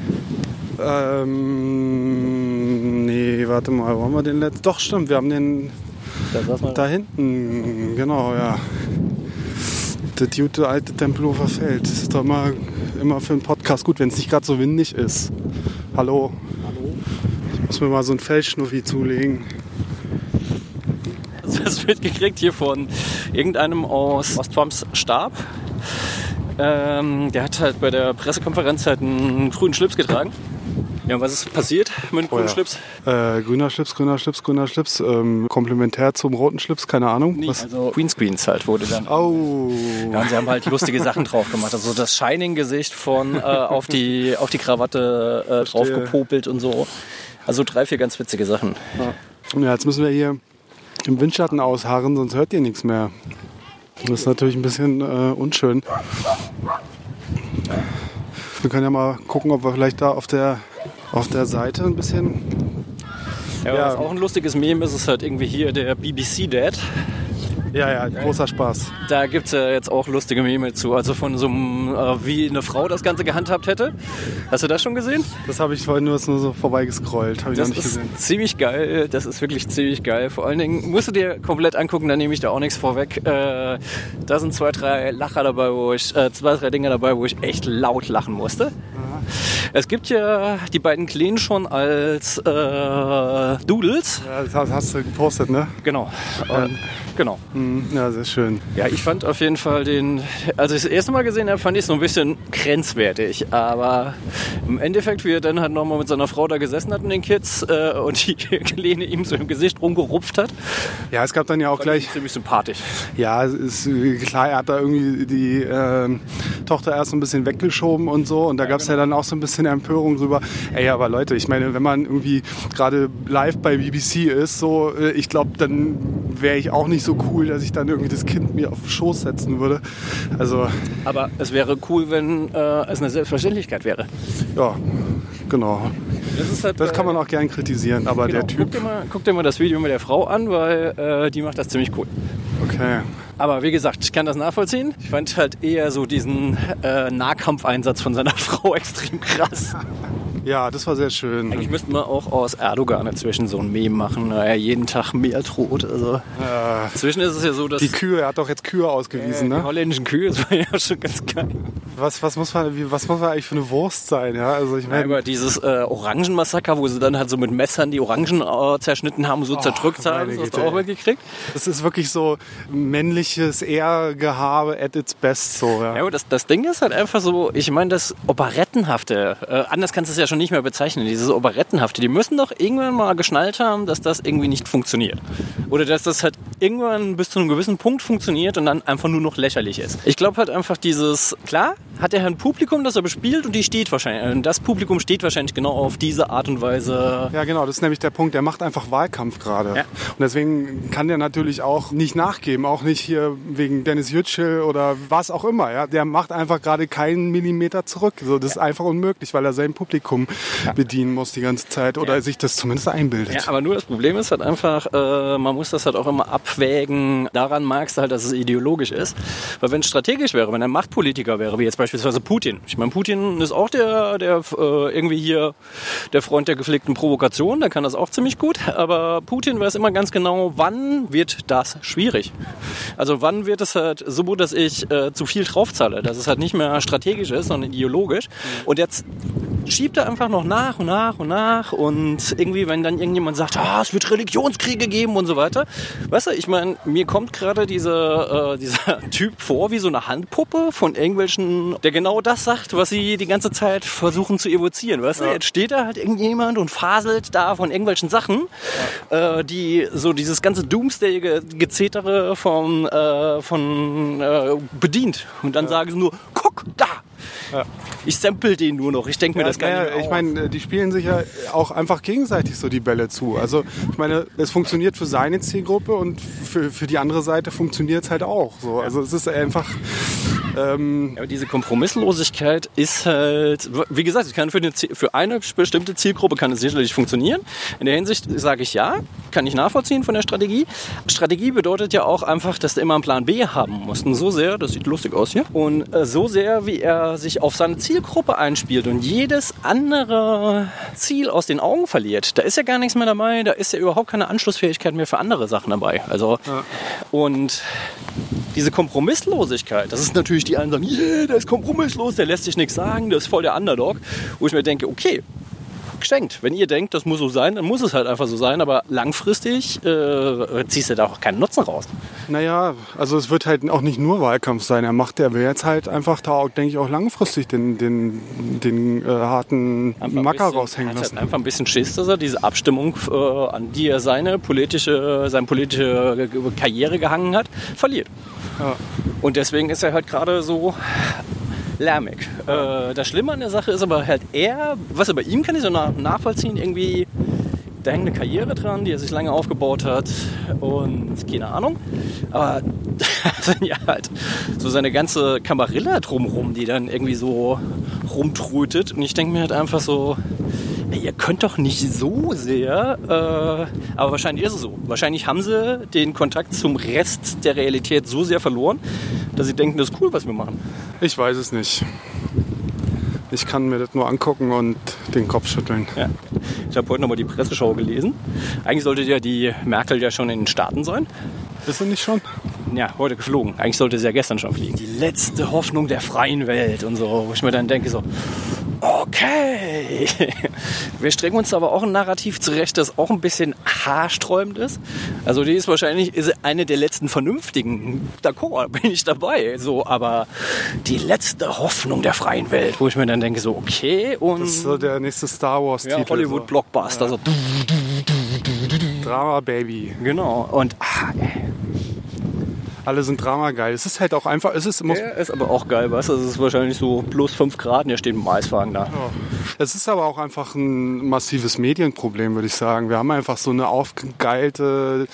[SPEAKER 2] Ähm, nee, warte mal, wo haben wir den letzten? Doch, stimmt, wir haben den
[SPEAKER 1] Da saß man
[SPEAKER 2] da hinten, genau, ja. Der gute alte Tempelhofer Feld. Das ist doch immer, immer für einen Podcast gut, wenn es nicht gerade so windig ist. Hallo.
[SPEAKER 1] Hallo.
[SPEAKER 2] Ich muss mir mal so ein Fellschnuffi zulegen.
[SPEAKER 1] Also das wird gekriegt hier von irgendeinem aus, aus Trumps Stab. Ähm, der hat halt bei der Pressekonferenz halt einen grünen Schlips getragen. Ja, und was ist passiert mit dem grünen
[SPEAKER 2] Oh ja.
[SPEAKER 1] Schlips?
[SPEAKER 2] Äh, grüner Schlips, grüner Schlips, grüner Schlips. Ähm, komplementär zum roten Schlips, keine Ahnung.
[SPEAKER 1] Nee,
[SPEAKER 2] Was?
[SPEAKER 1] also Greenscreens halt wurde dann.
[SPEAKER 2] Oh.
[SPEAKER 1] Ja, und sie haben halt lustige Sachen drauf gemacht. Also das Shining-Gesicht von äh, auf, die, auf die Krawatte äh, drauf gepopelt und so. Also drei, vier ganz witzige Sachen.
[SPEAKER 2] Ja, jetzt müssen wir hier im Windschatten ausharren, sonst hört ihr nichts mehr. Das ist natürlich ein bisschen äh, unschön. Wir können ja mal gucken, ob wir vielleicht da auf der, auf der Seite ein bisschen...
[SPEAKER 1] Ja,
[SPEAKER 2] Ja.
[SPEAKER 1] was auch ein lustiges Meme ist, ist halt irgendwie hier der B B C-Dad.
[SPEAKER 2] Ja, ja, großer Spaß.
[SPEAKER 1] Da gibt es ja jetzt auch lustige Meme zu. Also von so einem, äh, wie eine Frau das Ganze gehandhabt hätte. Hast du das schon gesehen?
[SPEAKER 2] Das habe ich vorhin nur, nur so vorbeigescrollt, habe ich
[SPEAKER 1] Das
[SPEAKER 2] noch nicht
[SPEAKER 1] ist
[SPEAKER 2] gesehen.
[SPEAKER 1] ziemlich geil. Das ist wirklich ziemlich geil. Vor allen Dingen musst du dir komplett angucken, da nehme ich da auch nichts vorweg. Äh, da sind zwei, drei Lacher dabei, wo ich, äh, zwei, drei Dinge dabei, wo ich echt laut lachen musste. Es gibt ja die beiden Kleinen schon als äh, Doodles.
[SPEAKER 2] Ja, das hast- hast du gepostet, ne?
[SPEAKER 1] Genau. Und, genau.
[SPEAKER 2] Mhm, ja, sehr schön.
[SPEAKER 1] Ja, ich fand auf jeden Fall den, als ich das erste Mal gesehen habe, fand ich es so ein bisschen grenzwertig. Aber im Endeffekt, wie er dann halt nochmal mit seiner Frau da gesessen hat und den Kids äh, und die Kleine ihm so im Gesicht rumgerupft hat,
[SPEAKER 2] Ja, es gab dann ja auch
[SPEAKER 1] fand ich
[SPEAKER 2] gleich...
[SPEAKER 1] ziemlich sympathisch.
[SPEAKER 2] Ja, es ist äh, klar, er hat da irgendwie die ähm, Tochter erst so ein bisschen weggeschoben und so. Und da gab es ja dann auch so ein bisschen Empörung drüber. Ey, aber Leute, ich meine, wenn man irgendwie gerade live bei B B C ist, so, äh, ich glaube, dann wäre ich auch nicht so cool, dass ich dann irgendwie das Kind mir auf den Schoß setzen würde. Also,
[SPEAKER 1] Aber es wäre cool, wenn äh, es eine Selbstverständlichkeit wäre.
[SPEAKER 2] ja, genau.
[SPEAKER 1] Das, ist halt
[SPEAKER 2] Das
[SPEAKER 1] bei-
[SPEAKER 2] kann man auch gern kritisieren, aber
[SPEAKER 1] genau,
[SPEAKER 2] der
[SPEAKER 1] Guck
[SPEAKER 2] Typ...
[SPEAKER 1] dir, mal, guck dir mal das Video mit der Frau an, weil äh, die macht das ziemlich cool.
[SPEAKER 2] Okay.
[SPEAKER 1] Aber wie gesagt, ich kann das nachvollziehen. Ich fand halt eher so diesen äh, Nahkampfeinsatz von seiner Frau extrem krass.
[SPEAKER 2] Ja, das war sehr schön.
[SPEAKER 1] Eigentlich müssten wir auch aus Erdogan inzwischen so ein Meme machen, naja, jeden Tag mehr droht. Also
[SPEAKER 2] Äh,
[SPEAKER 1] inzwischen ist es ja so, dass
[SPEAKER 2] die Kühe, er hat doch jetzt Kühe
[SPEAKER 1] äh,
[SPEAKER 2] ausgewiesen,
[SPEAKER 1] die
[SPEAKER 2] ne?
[SPEAKER 1] holländischen Kühe, das war ja schon ganz geil.
[SPEAKER 2] Was, was, muss man, wie, was muss man eigentlich für eine Wurst sein, ja? Also ich
[SPEAKER 1] Ja,
[SPEAKER 2] meine...
[SPEAKER 1] über dieses äh, Orangenmassaker, wo sie dann halt so mit Messern die Orangen äh, zerschnitten haben, so zerdrückt haben,
[SPEAKER 2] meine
[SPEAKER 1] das hast du
[SPEAKER 2] Güte,
[SPEAKER 1] auch
[SPEAKER 2] ey.
[SPEAKER 1] mitgekriegt.
[SPEAKER 2] Das ist wirklich so männliches Ehrgehabe at its best, so, ja.
[SPEAKER 1] Ja, aber das, das Ding ist halt einfach so, ich meine, das Operettenhafte, äh, anders kannst du es ja schon nicht mehr bezeichnen, dieses Operettenhafte, die müssen doch irgendwann mal geschnallt haben, dass das irgendwie nicht funktioniert. Oder dass das halt irgendwann bis zu einem gewissen Punkt funktioniert und dann einfach nur noch lächerlich ist. Ich glaube halt einfach dieses, klar, hat er ein Publikum, das er bespielt und die steht wahrscheinlich, und das Publikum steht wahrscheinlich genau auf diese Art und Weise.
[SPEAKER 2] Ja, genau, das ist nämlich der Punkt. Der macht einfach Wahlkampf gerade.
[SPEAKER 1] Ja.
[SPEAKER 2] Und deswegen kann der natürlich auch nicht nachgeben, auch nicht hier wegen Dennis Yücel oder was auch immer. Ja. Der macht einfach gerade keinen Millimeter zurück. So, das ist einfach unmöglich, weil er sein Publikum bedienen muss die ganze Zeit oder
[SPEAKER 1] Ja.
[SPEAKER 2] sich das zumindest einbildet.
[SPEAKER 1] Ja, aber nur das Problem ist halt einfach, äh, man muss das halt auch immer ab, abwägen. Daran magst du halt, dass es ideologisch ist. Weil wenn es strategisch wäre, wenn er Machtpolitiker wäre, wie jetzt beispielsweise Putin. Ich meine, Putin ist auch der, der äh, irgendwie hier der Freund der gepflegten Provokation, der kann das auch ziemlich gut. Aber Putin weiß immer ganz genau, wann wird das schwierig. Also wann wird es halt so, dass ich äh, zu viel draufzahle, dass es halt nicht mehr strategisch ist, sondern ideologisch. Und jetzt schiebt er einfach noch nach und nach und nach und irgendwie, wenn dann irgendjemand sagt, ah, es wird Religionskriege geben und so weiter. Weißt du, ich meine, mir kommt gerade diese, äh, dieser Typ vor wie so eine Handpuppe von irgendwelchen, der genau das sagt, was sie die ganze Zeit versuchen zu evozieren. Weißt ja. du, jetzt steht da halt irgendjemand und faselt da von irgendwelchen Sachen, ja. äh, die so dieses ganze Doomsday-Gezetere von, äh, von äh, bedient. Und dann ja. sagen sie nur, guck, da! Ja. Ich sample den nur noch. Ich denke mir ja, das gar ja, nicht mehr
[SPEAKER 2] Ich meine, die spielen sich ja auch einfach gegenseitig so die Bälle zu. Also ich meine, es funktioniert für seine Zielgruppe und für, für die andere Seite funktioniert es halt auch. So. Also es ist einfach... Ähm
[SPEAKER 1] ja, aber diese Kompromisslosigkeit ist halt, wie gesagt, es kann für eine, für eine bestimmte Zielgruppe kann es sicherlich funktionieren. In der Hinsicht sage ich ja, kann ich nachvollziehen von der Strategie. Strategie bedeutet ja auch einfach, dass du immer einen Plan B haben musst. Und so sehr, das sieht lustig aus hier, und äh, so sehr, wie er sich auf seine Zielgruppe einspielt und jedes andere Ziel aus den Augen verliert, da ist ja gar nichts mehr dabei, da ist ja überhaupt keine Anschlussfähigkeit mehr für andere Sachen dabei. Also, ja. Und diese Kompromisslosigkeit, das ist natürlich, die einen sagen, yeah, der ist kompromisslos, der lässt sich nichts sagen, der ist voll der Underdog. Wo ich mir denke, okay, geschenkt. Wenn ihr denkt, das muss so sein, dann muss es halt einfach so sein, aber langfristig äh, ziehst du da auch keinen Nutzen raus.
[SPEAKER 2] Naja, also es wird halt auch nicht nur Wahlkampf sein. Er macht, der will jetzt halt einfach da, auch, denke ich, auch langfristig den, den, den äh, harten einfach Macker bisschen, raushängen lassen.
[SPEAKER 1] Halt einfach ein bisschen Schiss, dass er diese Abstimmung, äh, an die er seine politische, seine politische Karriere gehangen hat, verliert. Ja. Und deswegen ist er halt gerade so lärmig. Äh, das Schlimme an der Sache ist aber halt eher, was bei ihm kann ich so nachvollziehen, irgendwie, da hängt eine Karriere dran, die er sich lange aufgebaut hat und keine Ahnung. Aber ja halt so seine ganze Kamarilla drumrum, die dann irgendwie so rumtrötet. Und ich denke mir halt einfach so, ey, ihr könnt doch nicht so sehr, äh, aber wahrscheinlich ist es so. Wahrscheinlich haben sie den Kontakt zum Rest der Realität so sehr verloren, dass sie denken, das ist cool, was wir machen.
[SPEAKER 2] Ich weiß es nicht. Ich kann mir das nur angucken und den Kopf schütteln.
[SPEAKER 1] Ja. Ich habe heute nochmal die Presseschau gelesen. Eigentlich sollte ja die Merkel ja schon in den Staaten sein.
[SPEAKER 2] Ist sie nicht schon?
[SPEAKER 1] Ja, heute geflogen. Eigentlich sollte sie ja gestern schon fliegen. Die letzte Hoffnung der freien Welt und so. Wo ich mir dann denke so, okay. Wir strecken uns aber auch ein Narrativ zurecht, das auch ein bisschen haarsträubend ist. Also die ist wahrscheinlich ist eine der letzten vernünftigen. D'accord, bin ich dabei. So, aber die letzte Hoffnung der freien Welt, wo ich mir dann denke so, okay. Und
[SPEAKER 2] das ist so der nächste Star Wars-Titel.
[SPEAKER 1] Ja, Hollywood-Blockbuster.
[SPEAKER 2] So. Ja. So. Drama Baby.
[SPEAKER 1] Genau. Und ah, ey.
[SPEAKER 2] Alle sind Drama geil. Es ist halt auch einfach. Es ist, muss
[SPEAKER 1] der ist aber auch geil, weißt du? Es ist wahrscheinlich so plus fünf Grad und der steht mit dem Eiswagen da.
[SPEAKER 2] Ja. Es ist aber auch einfach ein massives Medienproblem, würde ich sagen. Wir haben einfach so eine aufgegeilte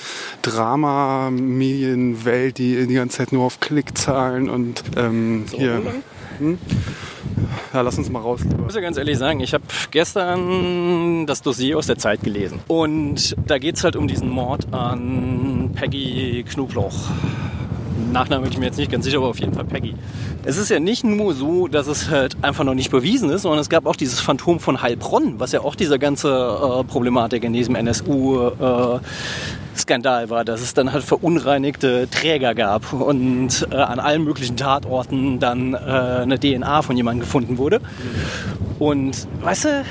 [SPEAKER 2] Drama-Medienwelt, die die ganze Zeit nur auf Klickzahlen und ähm, so, hier. Hm? Ja, lass uns mal raus. Lieber.
[SPEAKER 1] Ich muss ja ganz ehrlich sagen, ich habe gestern das Dossier aus der Zeit gelesen. Und da geht es halt um diesen Mord an Peggy Knoblauch. Nachname bin ich mir jetzt nicht ganz sicher, aber auf jeden Fall Peggy. Es ist ja nicht nur so, dass es halt einfach noch nicht bewiesen ist, sondern es gab auch dieses Phantom von Heilbronn, was ja auch diese ganze äh, Problematik in diesem N S U-Skandal äh, war, dass es dann halt verunreinigte Träger gab und äh, an allen möglichen Tatorten dann äh, eine D N A von jemandem gefunden wurde. Und weißt du,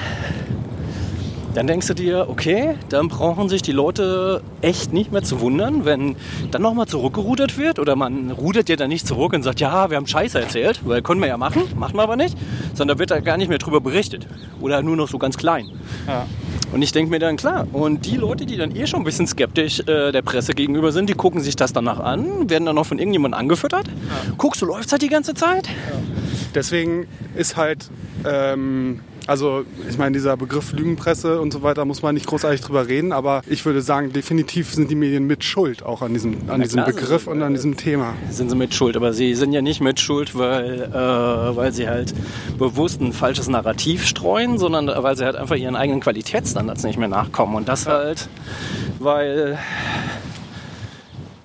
[SPEAKER 1] dann denkst du dir, okay, dann brauchen sich die Leute echt nicht mehr zu wundern, wenn dann nochmal zurückgerudert wird oder man rudert ja dann nicht zurück und sagt, ja, wir haben Scheiße erzählt, weil können wir ja machen, machen wir aber nicht, sondern wird da gar nicht mehr drüber berichtet oder nur noch so ganz klein. Ja. Und ich denke mir dann, klar, und die Leute, die dann eh schon ein bisschen skeptisch äh, der Presse gegenüber sind, die gucken sich das danach an, werden dann noch von irgendjemandem angefüttert. Ja. Guckst du, läuft's halt die ganze Zeit? Ja.
[SPEAKER 2] Deswegen ist halt, ähm, also ich meine, dieser Begriff Lügenpresse und so weiter muss man nicht großartig drüber reden, aber ich würde sagen, definitiv sind die Medien mit Schuld auch an diesem, an diesem klar, Begriff und an diesem Thema.
[SPEAKER 1] Sind sie mit Schuld, aber sie sind ja nicht mit Schuld, weil, äh, weil sie halt bewusst ein falsches Narrativ streuen, sondern weil sie halt einfach ihren eigenen Qualitätsstandards nicht mehr nachkommen und das halt, weil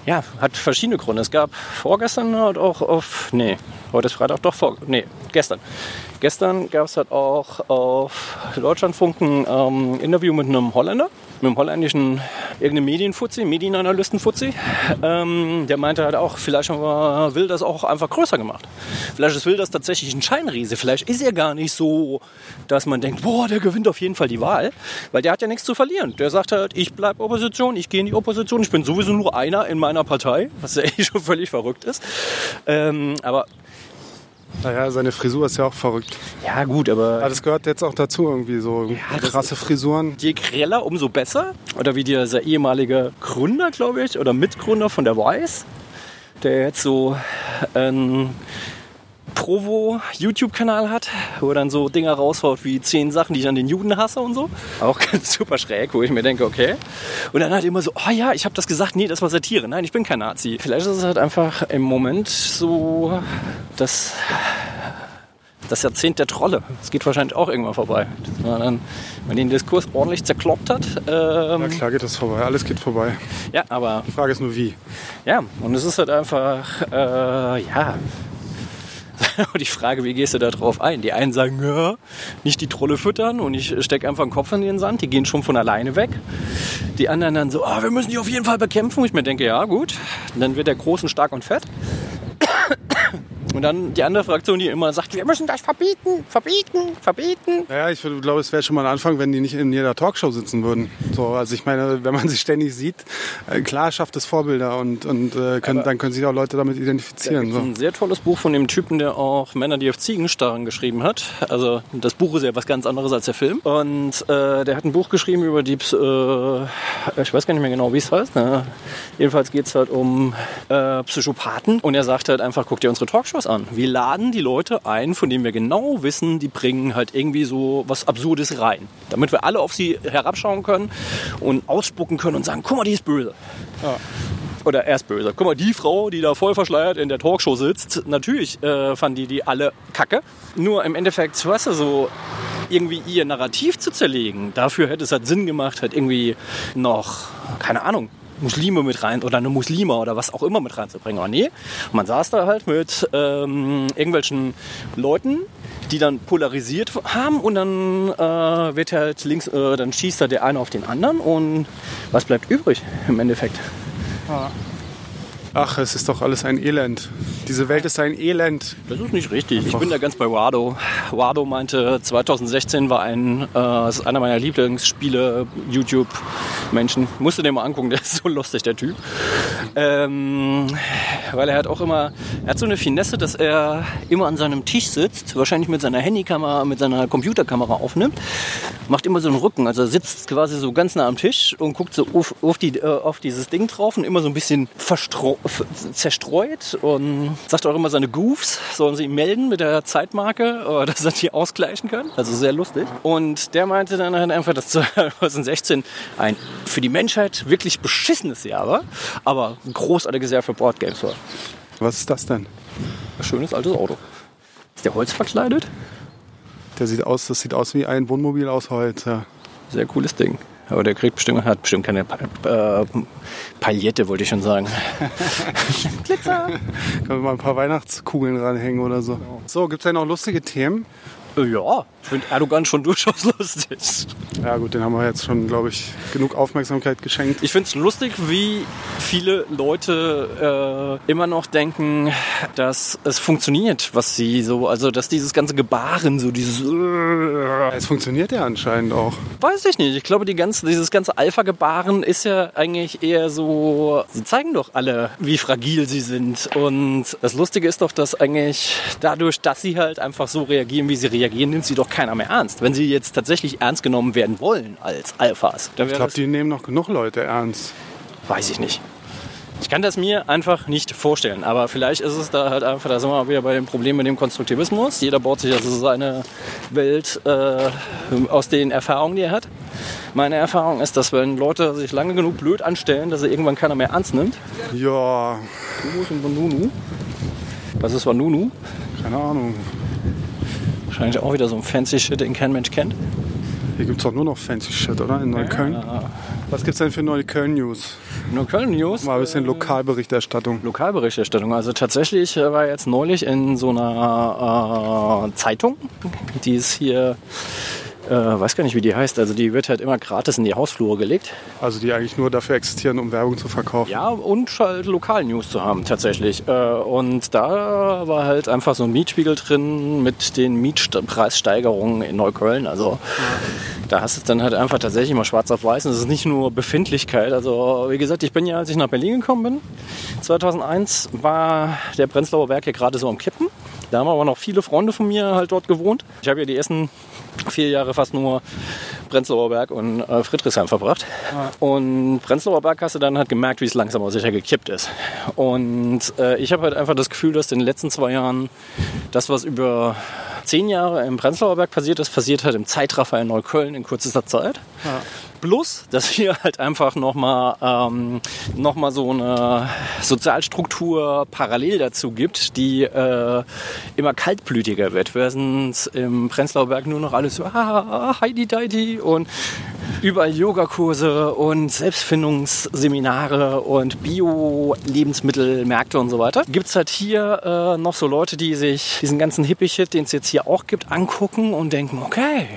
[SPEAKER 1] Ja, hat verschiedene Gründe. Es gab vorgestern halt auch auf, nee, heute ist Freitag, doch vor, nee, gestern. Gestern gab es halt auch auf Deutschlandfunk ein ähm, Interview mit einem Holländer, mit einem holländischen irgendeinem Medienfuzzi, Medienanalysten-Fuzzi. Ähm, der meinte halt auch, vielleicht haben wir Wilders auch einfach größer gemacht. Vielleicht ist Wilders tatsächlich ein Scheinriese. Vielleicht ist er gar nicht so, dass man denkt, boah, der gewinnt auf jeden Fall die Wahl. Weil der hat ja nichts zu verlieren. Der sagt halt, ich bleibe Opposition, ich gehe in die Opposition, ich bin sowieso nur einer in meiner Partei, was ja eh schon völlig verrückt ist. Ähm, aber
[SPEAKER 2] Naja, seine Frisur ist ja auch verrückt.
[SPEAKER 1] ja gut, aber
[SPEAKER 2] Ja, das gehört jetzt auch dazu irgendwie, so
[SPEAKER 1] Ja, das
[SPEAKER 2] krasse Frisuren.
[SPEAKER 1] je greller, umso besser. Oder wie dieser ehemalige Gründer, glaube ich, oder Mitgründer von der Weiß, der jetzt so einen Provo-YouTube-Kanal hat, wo er dann so Dinger raushaut wie zehn Sachen, die ich an den Juden hasse und so. Auch ganz super schräg, wo ich mir denke, okay. Und dann halt immer so, oh ja, ich habe das gesagt, nee, das war Satire. Nein, ich bin kein Nazi. Vielleicht ist es halt einfach im Moment so, dass das Jahrzehnt der Trolle. Das geht wahrscheinlich auch irgendwann vorbei. Dass man dann, wenn man den Diskurs ordentlich zerkloppt hat. Ähm,
[SPEAKER 2] Na klar geht das vorbei, alles geht vorbei.
[SPEAKER 1] ja, aber
[SPEAKER 2] Die Frage ist nur wie.
[SPEAKER 1] ja, und es ist halt einfach, äh, ja. Und die Frage, wie gehst du da drauf ein? Die einen sagen, ja, nicht die Trolle füttern und ich stecke einfach den Kopf in den Sand. Die gehen schon von alleine weg. Die anderen dann so, oh, wir müssen die auf jeden Fall bekämpfen. Und ich mir denke, ja gut, dann wird der groß und stark und fett. Und dann die andere Fraktion, die immer sagt, wir müssen das verbieten, verbieten, verbieten.
[SPEAKER 2] Naja, ich würde- glaube, es wäre schon mal ein Anfang, wenn die nicht in jeder Talkshow sitzen würden. So, also ich meine, wenn man sie ständig sieht, äh, klar schafft es Vorbilder und, und äh, können, dann können sich auch Leute damit
[SPEAKER 1] Da
[SPEAKER 2] identifizieren.
[SPEAKER 1] gibt
[SPEAKER 2] So.
[SPEAKER 1] ein sehr tolles Buch von dem Typen, der auch Männer, die auf Ziegen starren geschrieben hat. Also das Buch ist ja was ganz anderes als der Film. Und äh, der hat ein Buch geschrieben über die, äh, ich weiß gar nicht mehr genau, wie es heißt. Ne? Jedenfalls geht es halt um äh, Psychopathen. Und er sagt halt einfach, guck dir unsere Talkshows an. Wir laden die Leute ein, von denen wir genau wissen, die bringen halt irgendwie so was Absurdes rein. Damit wir alle auf sie herabschauen können und ausspucken können und sagen, guck mal, die ist böse.
[SPEAKER 2] Ja.
[SPEAKER 1] Oder er ist böse. Guck mal, die Frau, die da voll verschleiert in der Talkshow sitzt, natürlich äh, fanden die die alle kacke. Nur im Endeffekt, weißt du, so irgendwie ihr Narrativ zu zerlegen, dafür hätte es halt Sinn gemacht, halt irgendwie noch, keine Ahnung, Muslime mit rein oder eine Muslima oder was auch immer mit reinzubringen. Aber nee, man saß da halt mit ähm, irgendwelchen Leuten, die dann polarisiert haben und dann äh, wird halt links, äh, dann schießt da der eine auf den anderen und was bleibt übrig im Endeffekt?
[SPEAKER 2] Ach, es ist doch alles ein Elend. Diese Welt ist ein Elend.
[SPEAKER 1] Das ist nicht richtig. Ich bin da ganz bei Wado. Wado meinte, zwanzig sechzehn war ein, äh, das ist einer meiner Lieblingsspiele, YouTube-Menschen. Musst du dir mal angucken, der ist so lustig, der Typ. Ähm, weil er hat auch immer, er hat so eine Finesse, dass er immer an seinem Tisch sitzt, wahrscheinlich mit seiner Handykamera, mit seiner Computerkamera aufnimmt, macht immer so einen Rücken, also er sitzt quasi so ganz nah am Tisch und guckt so auf, auf, die, äh, auf dieses Ding drauf und immer so ein bisschen verstro- zerstreut und sagt auch immer seine Goofs, sollen sie ihm melden mit der Zeitmarke, äh, dass er die ausgleichen kann. Also sehr lustig. Und der meinte dann halt einfach, dass zwanzig sechzehn ein für die Menschheit wirklich beschissenes Jahr war, aber ein großartiges Jahr für Boardgames war.
[SPEAKER 2] Was ist das denn?
[SPEAKER 1] Ein schönes altes Auto. Ist der Holz verkleidet?
[SPEAKER 2] Der sieht aus, das sieht aus wie ein Wohnmobil aus Holz. Ja.
[SPEAKER 1] Sehr cooles Ding. Aber der kriegt bestimmt, hat bestimmt keine pa- äh, Paillette, wollte ich schon sagen. Glitzer!
[SPEAKER 2] Können wir mal ein paar Weihnachtskugeln ranhängen oder so. So, gibt es denn noch lustige Themen?
[SPEAKER 1] Äh, Ja, ich finde Erdogan schon durchaus lustig.
[SPEAKER 2] Ja gut, den haben wir jetzt schon, glaube ich, genug Aufmerksamkeit geschenkt.
[SPEAKER 1] Ich finde es lustig, wie viele Leute äh, immer noch denken, dass es funktioniert, was sie so, also dass dieses ganze Gebaren, so dieses, äh,
[SPEAKER 2] Es funktioniert ja anscheinend auch.
[SPEAKER 1] weiß ich nicht. Ich glaube, die ganze, dieses ganze Alpha-Gebaren ist ja eigentlich eher so, sie zeigen doch alle, wie fragil sie sind. Und das Lustige ist doch, dass eigentlich dadurch, dass sie halt einfach so reagieren, wie sie reagieren, nimmt sie doch keiner mehr ernst. Wenn sie jetzt tatsächlich ernst genommen werden wollen als Alphas, dann
[SPEAKER 2] Ich
[SPEAKER 1] wäre
[SPEAKER 2] glaube,
[SPEAKER 1] das,
[SPEAKER 2] die nehmen noch genug Leute ernst.
[SPEAKER 1] weiß ich nicht. Ich kann das mir einfach nicht vorstellen. Aber vielleicht ist es da halt einfach, da sind wir wieder bei dem Problem mit dem Konstruktivismus. Jeder baut sich also seine Welt äh, aus den Erfahrungen, die er hat. Meine Erfahrung ist, dass wenn Leute sich lange genug blöd anstellen, dass sie irgendwann keiner mehr ernst nimmt.
[SPEAKER 2] Ja,
[SPEAKER 1] Nunu und Nunu. Was ist Nunu?
[SPEAKER 2] keine Ahnung.
[SPEAKER 1] Wahrscheinlich auch wieder so ein fancy Shit, den kein Mensch kennt.
[SPEAKER 2] Hier gibt es doch nur noch fancy Shit, oder? In Neukölln.
[SPEAKER 1] Ja,
[SPEAKER 2] Was gibt's denn für Neukölln-News?
[SPEAKER 1] Neukölln-News?
[SPEAKER 2] Mal ein bisschen Lokalberichterstattung.
[SPEAKER 1] Lokalberichterstattung. Also tatsächlich war jetzt neulich in so einer äh, Zeitung, die ist hier, äh, weiß gar nicht, wie die heißt, also die wird halt immer gratis in die Hausflure gelegt.
[SPEAKER 2] Also die eigentlich nur dafür existieren, um Werbung zu verkaufen.
[SPEAKER 1] Ja, und halt Lokal-News zu haben tatsächlich. Äh, und da war halt einfach so ein Mietspiegel drin mit den Mietpreissteigerungen in Neukölln. Also ja. Da hast du es dann halt einfach tatsächlich mal schwarz auf weiß. Und es ist nicht nur Befindlichkeit. Also wie gesagt, ich bin ja, als ich nach Berlin gekommen bin, zweitausendeins war der Prenzlauer Berg ja gerade so am Kippen. Da haben aber noch viele Freunde von mir halt dort gewohnt. Ich habe ja die ersten vier Jahre fast nur Prenzlauer Berg und äh, Friedrichshain verbracht. Ja. Und Prenzlauer Berg hast du dann halt gemerkt, wie es langsam aber sicher gekippt ist. Und äh, ich habe halt einfach das Gefühl, dass in den letzten zwei Jahren das, was über zehn Jahre im Prenzlauer Berg passiert ist, passiert halt im Zeitraffer in Neukölln in kürzester Zeit. Ja. Plus, dass hier halt einfach nochmal ähm, noch mal so eine Sozialstruktur parallel dazu gibt, die äh, immer kaltblütiger wird. Während im Prenzlauer Berg nur noch alles so ah, heidi-deidi und überall Yogakurse und Selbstfindungsseminare und Bio-Lebensmittelmärkte und so weiter. Gibt es halt hier äh, noch so Leute, die sich diesen ganzen Hippie-Shit, den es jetzt hier auch gibt, angucken und denken, okay,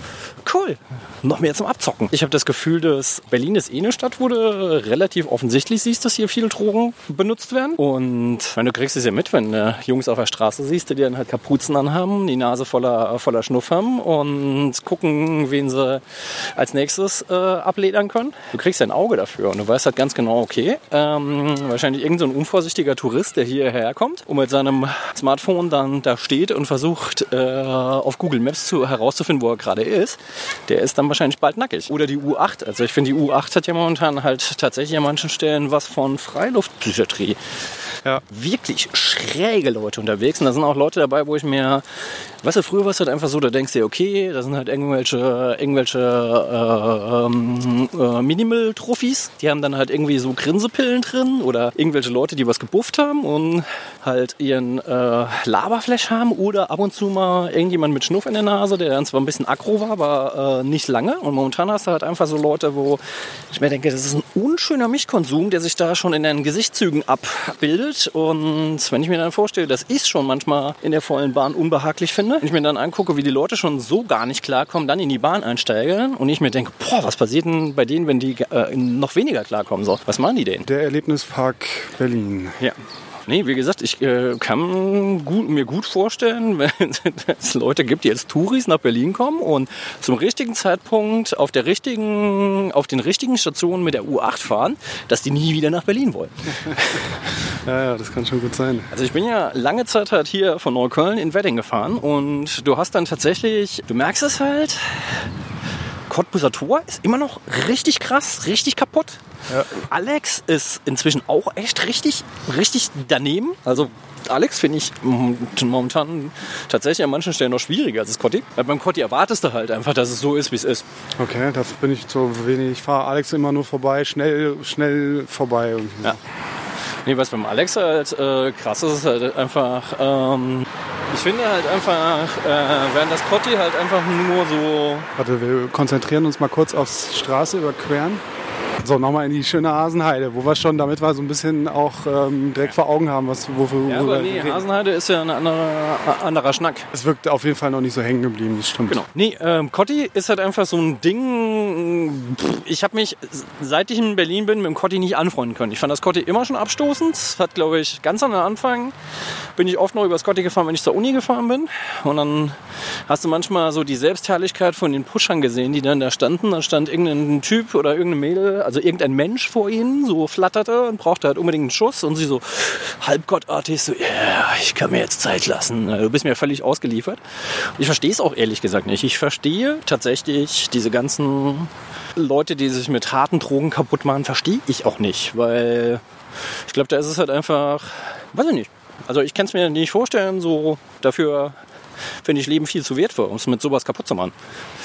[SPEAKER 1] cool, noch mehr zum Abzocken. Ich habe das Gefühl, dass Berlin ist eh eine Stadt, wo du relativ offensichtlich siehst, dass hier viele Drogen benutzt werden. Und wenn du kriegst es ja mit, wenn du Jungs auf der Straße siehst, die dann halt Kapuzen anhaben, die Nase voller, voller Schnuff haben und gucken, wen sie als nächstes äh, abledern können. Du kriegst ein Auge dafür und du weißt halt ganz genau, okay, ähm, wahrscheinlich irgend so ein unvorsichtiger Tourist, der hierher kommt und mit seinem Smartphone dann da steht und versucht, äh, auf Google Maps zu, herauszufinden, wo er gerade ist, der ist dann wahrscheinlich bald nackig. Oder die U acht. Also ich finde, die U acht hat ja momentan halt tatsächlich an manchen Stellen was von Freiluftpsychiatrie. Ja. Wirklich schräge Leute unterwegs. Und da sind auch Leute dabei, wo ich mir, weißt du, früher war es halt einfach so, da denkst du dir, okay, da sind halt irgendwelche, irgendwelche äh, ähm, äh, Minimal-Trophys. Die haben dann halt irgendwie so Grinsepillen drin oder irgendwelche Leute, die was gebufft haben und halt ihren äh, Laberflash haben oder ab und zu mal irgendjemand mit Schnuff in der Nase, der dann zwar ein bisschen aggro war, aber äh, nicht lange. Und momentan hast du halt einfach so Leute, wo ich mir denke, das ist ein unschöner Milchkonsum, der sich da schon in den Gesichtszügen abbildet. Und wenn ich mir dann vorstelle, dass ich es schon manchmal in der vollen Bahn unbehaglich finde, wenn ich mir dann angucke, wie die Leute schon so gar nicht klarkommen, dann in die Bahn einsteigen und ich mir denke, boah, was passiert denn bei denen, wenn die äh, noch weniger klarkommen? So, was machen die denn?
[SPEAKER 2] Der Erlebnispark Berlin.
[SPEAKER 1] Ja. Nee, wie gesagt, ich äh, kann gut, mir gut vorstellen, wenn es Leute gibt, die als Touris nach Berlin kommen und zum richtigen Zeitpunkt auf der richtigen, auf den richtigen Stationen mit der U acht fahren, dass die nie wieder nach Berlin wollen.
[SPEAKER 2] Ja, ja, das kann schon gut sein.
[SPEAKER 1] Also ich bin ja lange Zeit halt hier von Neukölln in Wedding gefahren und du hast dann tatsächlich, du merkst es halt, Cottbuser Tor ist immer noch richtig krass, richtig kaputt. Ja. Alex ist inzwischen auch echt richtig, richtig daneben. Also Alex finde ich momentan tatsächlich an manchen Stellen noch schwieriger als das Cotti. Weil beim Cotti erwartest du halt einfach, dass es so ist, wie es ist.
[SPEAKER 2] Okay, das bin ich zu wenig. Ich fahre Alex immer nur vorbei, schnell, schnell vorbei. Irgendwie.
[SPEAKER 1] Ja. Nee, was beim Alex halt äh, krass ist, ist halt einfach, ähm, ich finde halt einfach, äh, während das Cotti halt einfach nur so...
[SPEAKER 2] Warte, wir konzentrieren uns mal kurz aufs Straße überqueren. So, nochmal in die schöne Hasenheide, wo wir schon, damit wir so ein bisschen auch ähm, direkt vor Augen haben, was wofür
[SPEAKER 1] ja, aber nee, Hasenheide ist ja ein anderer, anderer Schnack.
[SPEAKER 2] Es wirkt auf jeden Fall noch nicht so hängen geblieben, das stimmt.
[SPEAKER 1] Genau. Nee, ähm, Cotti ist halt einfach so ein Ding, ich habe mich, seit ich in Berlin bin, mit dem Cotti nicht anfreunden können. Ich fand das Cotti immer schon abstoßend. Hat, glaube ich, ganz am Anfang bin ich oft noch übers Cotti gefahren, wenn ich zur Uni gefahren bin. Und dann hast du manchmal so die Selbstherrlichkeit von den Pushern gesehen, die dann da standen. Da stand irgendein Typ oder irgendeine Mädel, also irgendein Mensch vor ihnen, so flatterte und brauchte halt unbedingt einen Schuss und sie so halbgottartig so, ja, yeah, ich kann mir jetzt Zeit lassen. Du bist mir völlig ausgeliefert. Ich verstehe es auch ehrlich gesagt nicht. Ich verstehe tatsächlich diese ganzen Leute, die sich mit harten Drogen kaputt machen, verstehe ich auch nicht, weil ich glaube, da ist es halt einfach, weiß ich nicht. Also ich kann es mir nicht vorstellen, so dafür finde ich Leben viel zu wertvoll, um es mit sowas kaputt zu machen.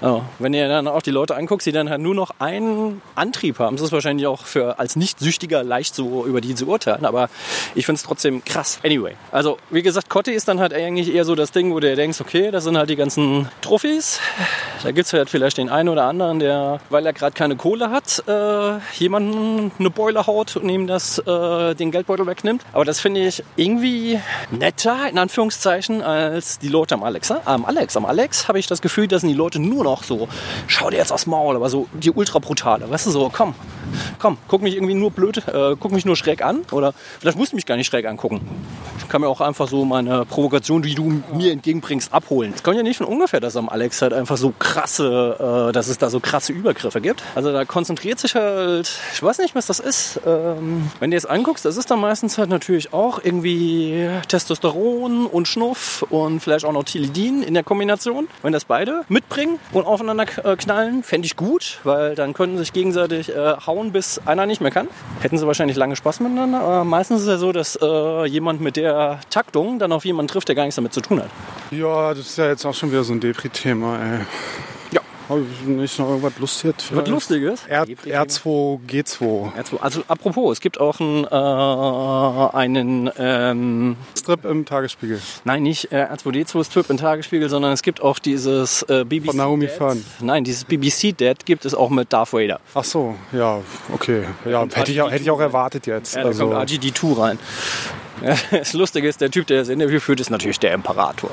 [SPEAKER 1] Ja, wenn ihr dann auch die Leute anguckt, die dann halt nur noch einen Antrieb haben, das ist wahrscheinlich auch für als Nicht-Süchtiger leicht so über die zu urteilen, aber ich finde es trotzdem krass. Anyway, also wie gesagt, Kotti ist dann halt eigentlich eher so das Ding, wo du denkst, okay, das sind halt die ganzen Trophys. Da gibt es halt vielleicht den einen oder anderen, der, weil er gerade keine Kohle hat, äh, jemanden eine Beule haut und ihm das, äh, den Geldbeutel wegnimmt. Aber das finde ich irgendwie netter, in Anführungszeichen, als die Leute am Alex. Am Alex, am Alex habe ich das Gefühl, dass die Leute nur noch so, schau dir jetzt aufs Maul, aber so die ultra brutale, weißt du, so, komm, komm, guck mich irgendwie nur blöd, äh, guck mich nur schräg an oder vielleicht musst du mich gar nicht schräg angucken. Ich kann mir auch einfach so meine Provokation, die du mir entgegenbringst, abholen. Es kommt ja nicht von ungefähr, dass am Alex halt einfach so krasse, äh, dass es da so krasse Übergriffe gibt. Also da konzentriert sich halt, ich weiß nicht, was das ist. Ähm, wenn du jetzt anguckst, das ist dann meistens halt natürlich auch irgendwie Testosteron und Schnuff und vielleicht auch noch Tilidin in der Kombination. Wenn das beide mitbringen und aufeinander knallen, fände ich gut, weil dann können sie sich gegenseitig äh, hauen, bis einer nicht mehr kann. Hätten sie wahrscheinlich lange Spaß miteinander, aber meistens ist es ja so, dass äh, jemand mit der Taktung dann auf jemanden trifft, der gar nichts damit zu tun hat.
[SPEAKER 2] Ja, das ist ja jetzt auch schon wieder so ein Depri-Thema, ey.
[SPEAKER 1] Ja.
[SPEAKER 2] Habe ich nicht noch irgendwas Lustiges?
[SPEAKER 1] Was Lustiges?
[SPEAKER 2] R, R zwei G zwei.
[SPEAKER 1] R zwei. Also apropos, es gibt auch einen, äh, einen ähm,
[SPEAKER 2] Strip im Tagesspiegel.
[SPEAKER 1] Nein, nicht äh, R zwei D zwei Strip im Tagesspiegel, sondern es gibt auch dieses äh, B B C
[SPEAKER 2] von Naomi
[SPEAKER 1] Dad.
[SPEAKER 2] Fern.
[SPEAKER 1] Nein, dieses B B C Dad gibt es auch mit Darth Vader.
[SPEAKER 2] Ach so, ja, okay. Ja, hätte ich, auch, hätte ich auch erwartet jetzt.
[SPEAKER 1] Ja, da
[SPEAKER 2] also.
[SPEAKER 1] kommt R G D zwei rein. Ja, das Lustige ist, der Typ, der das Interview führt, ist natürlich der Imperator.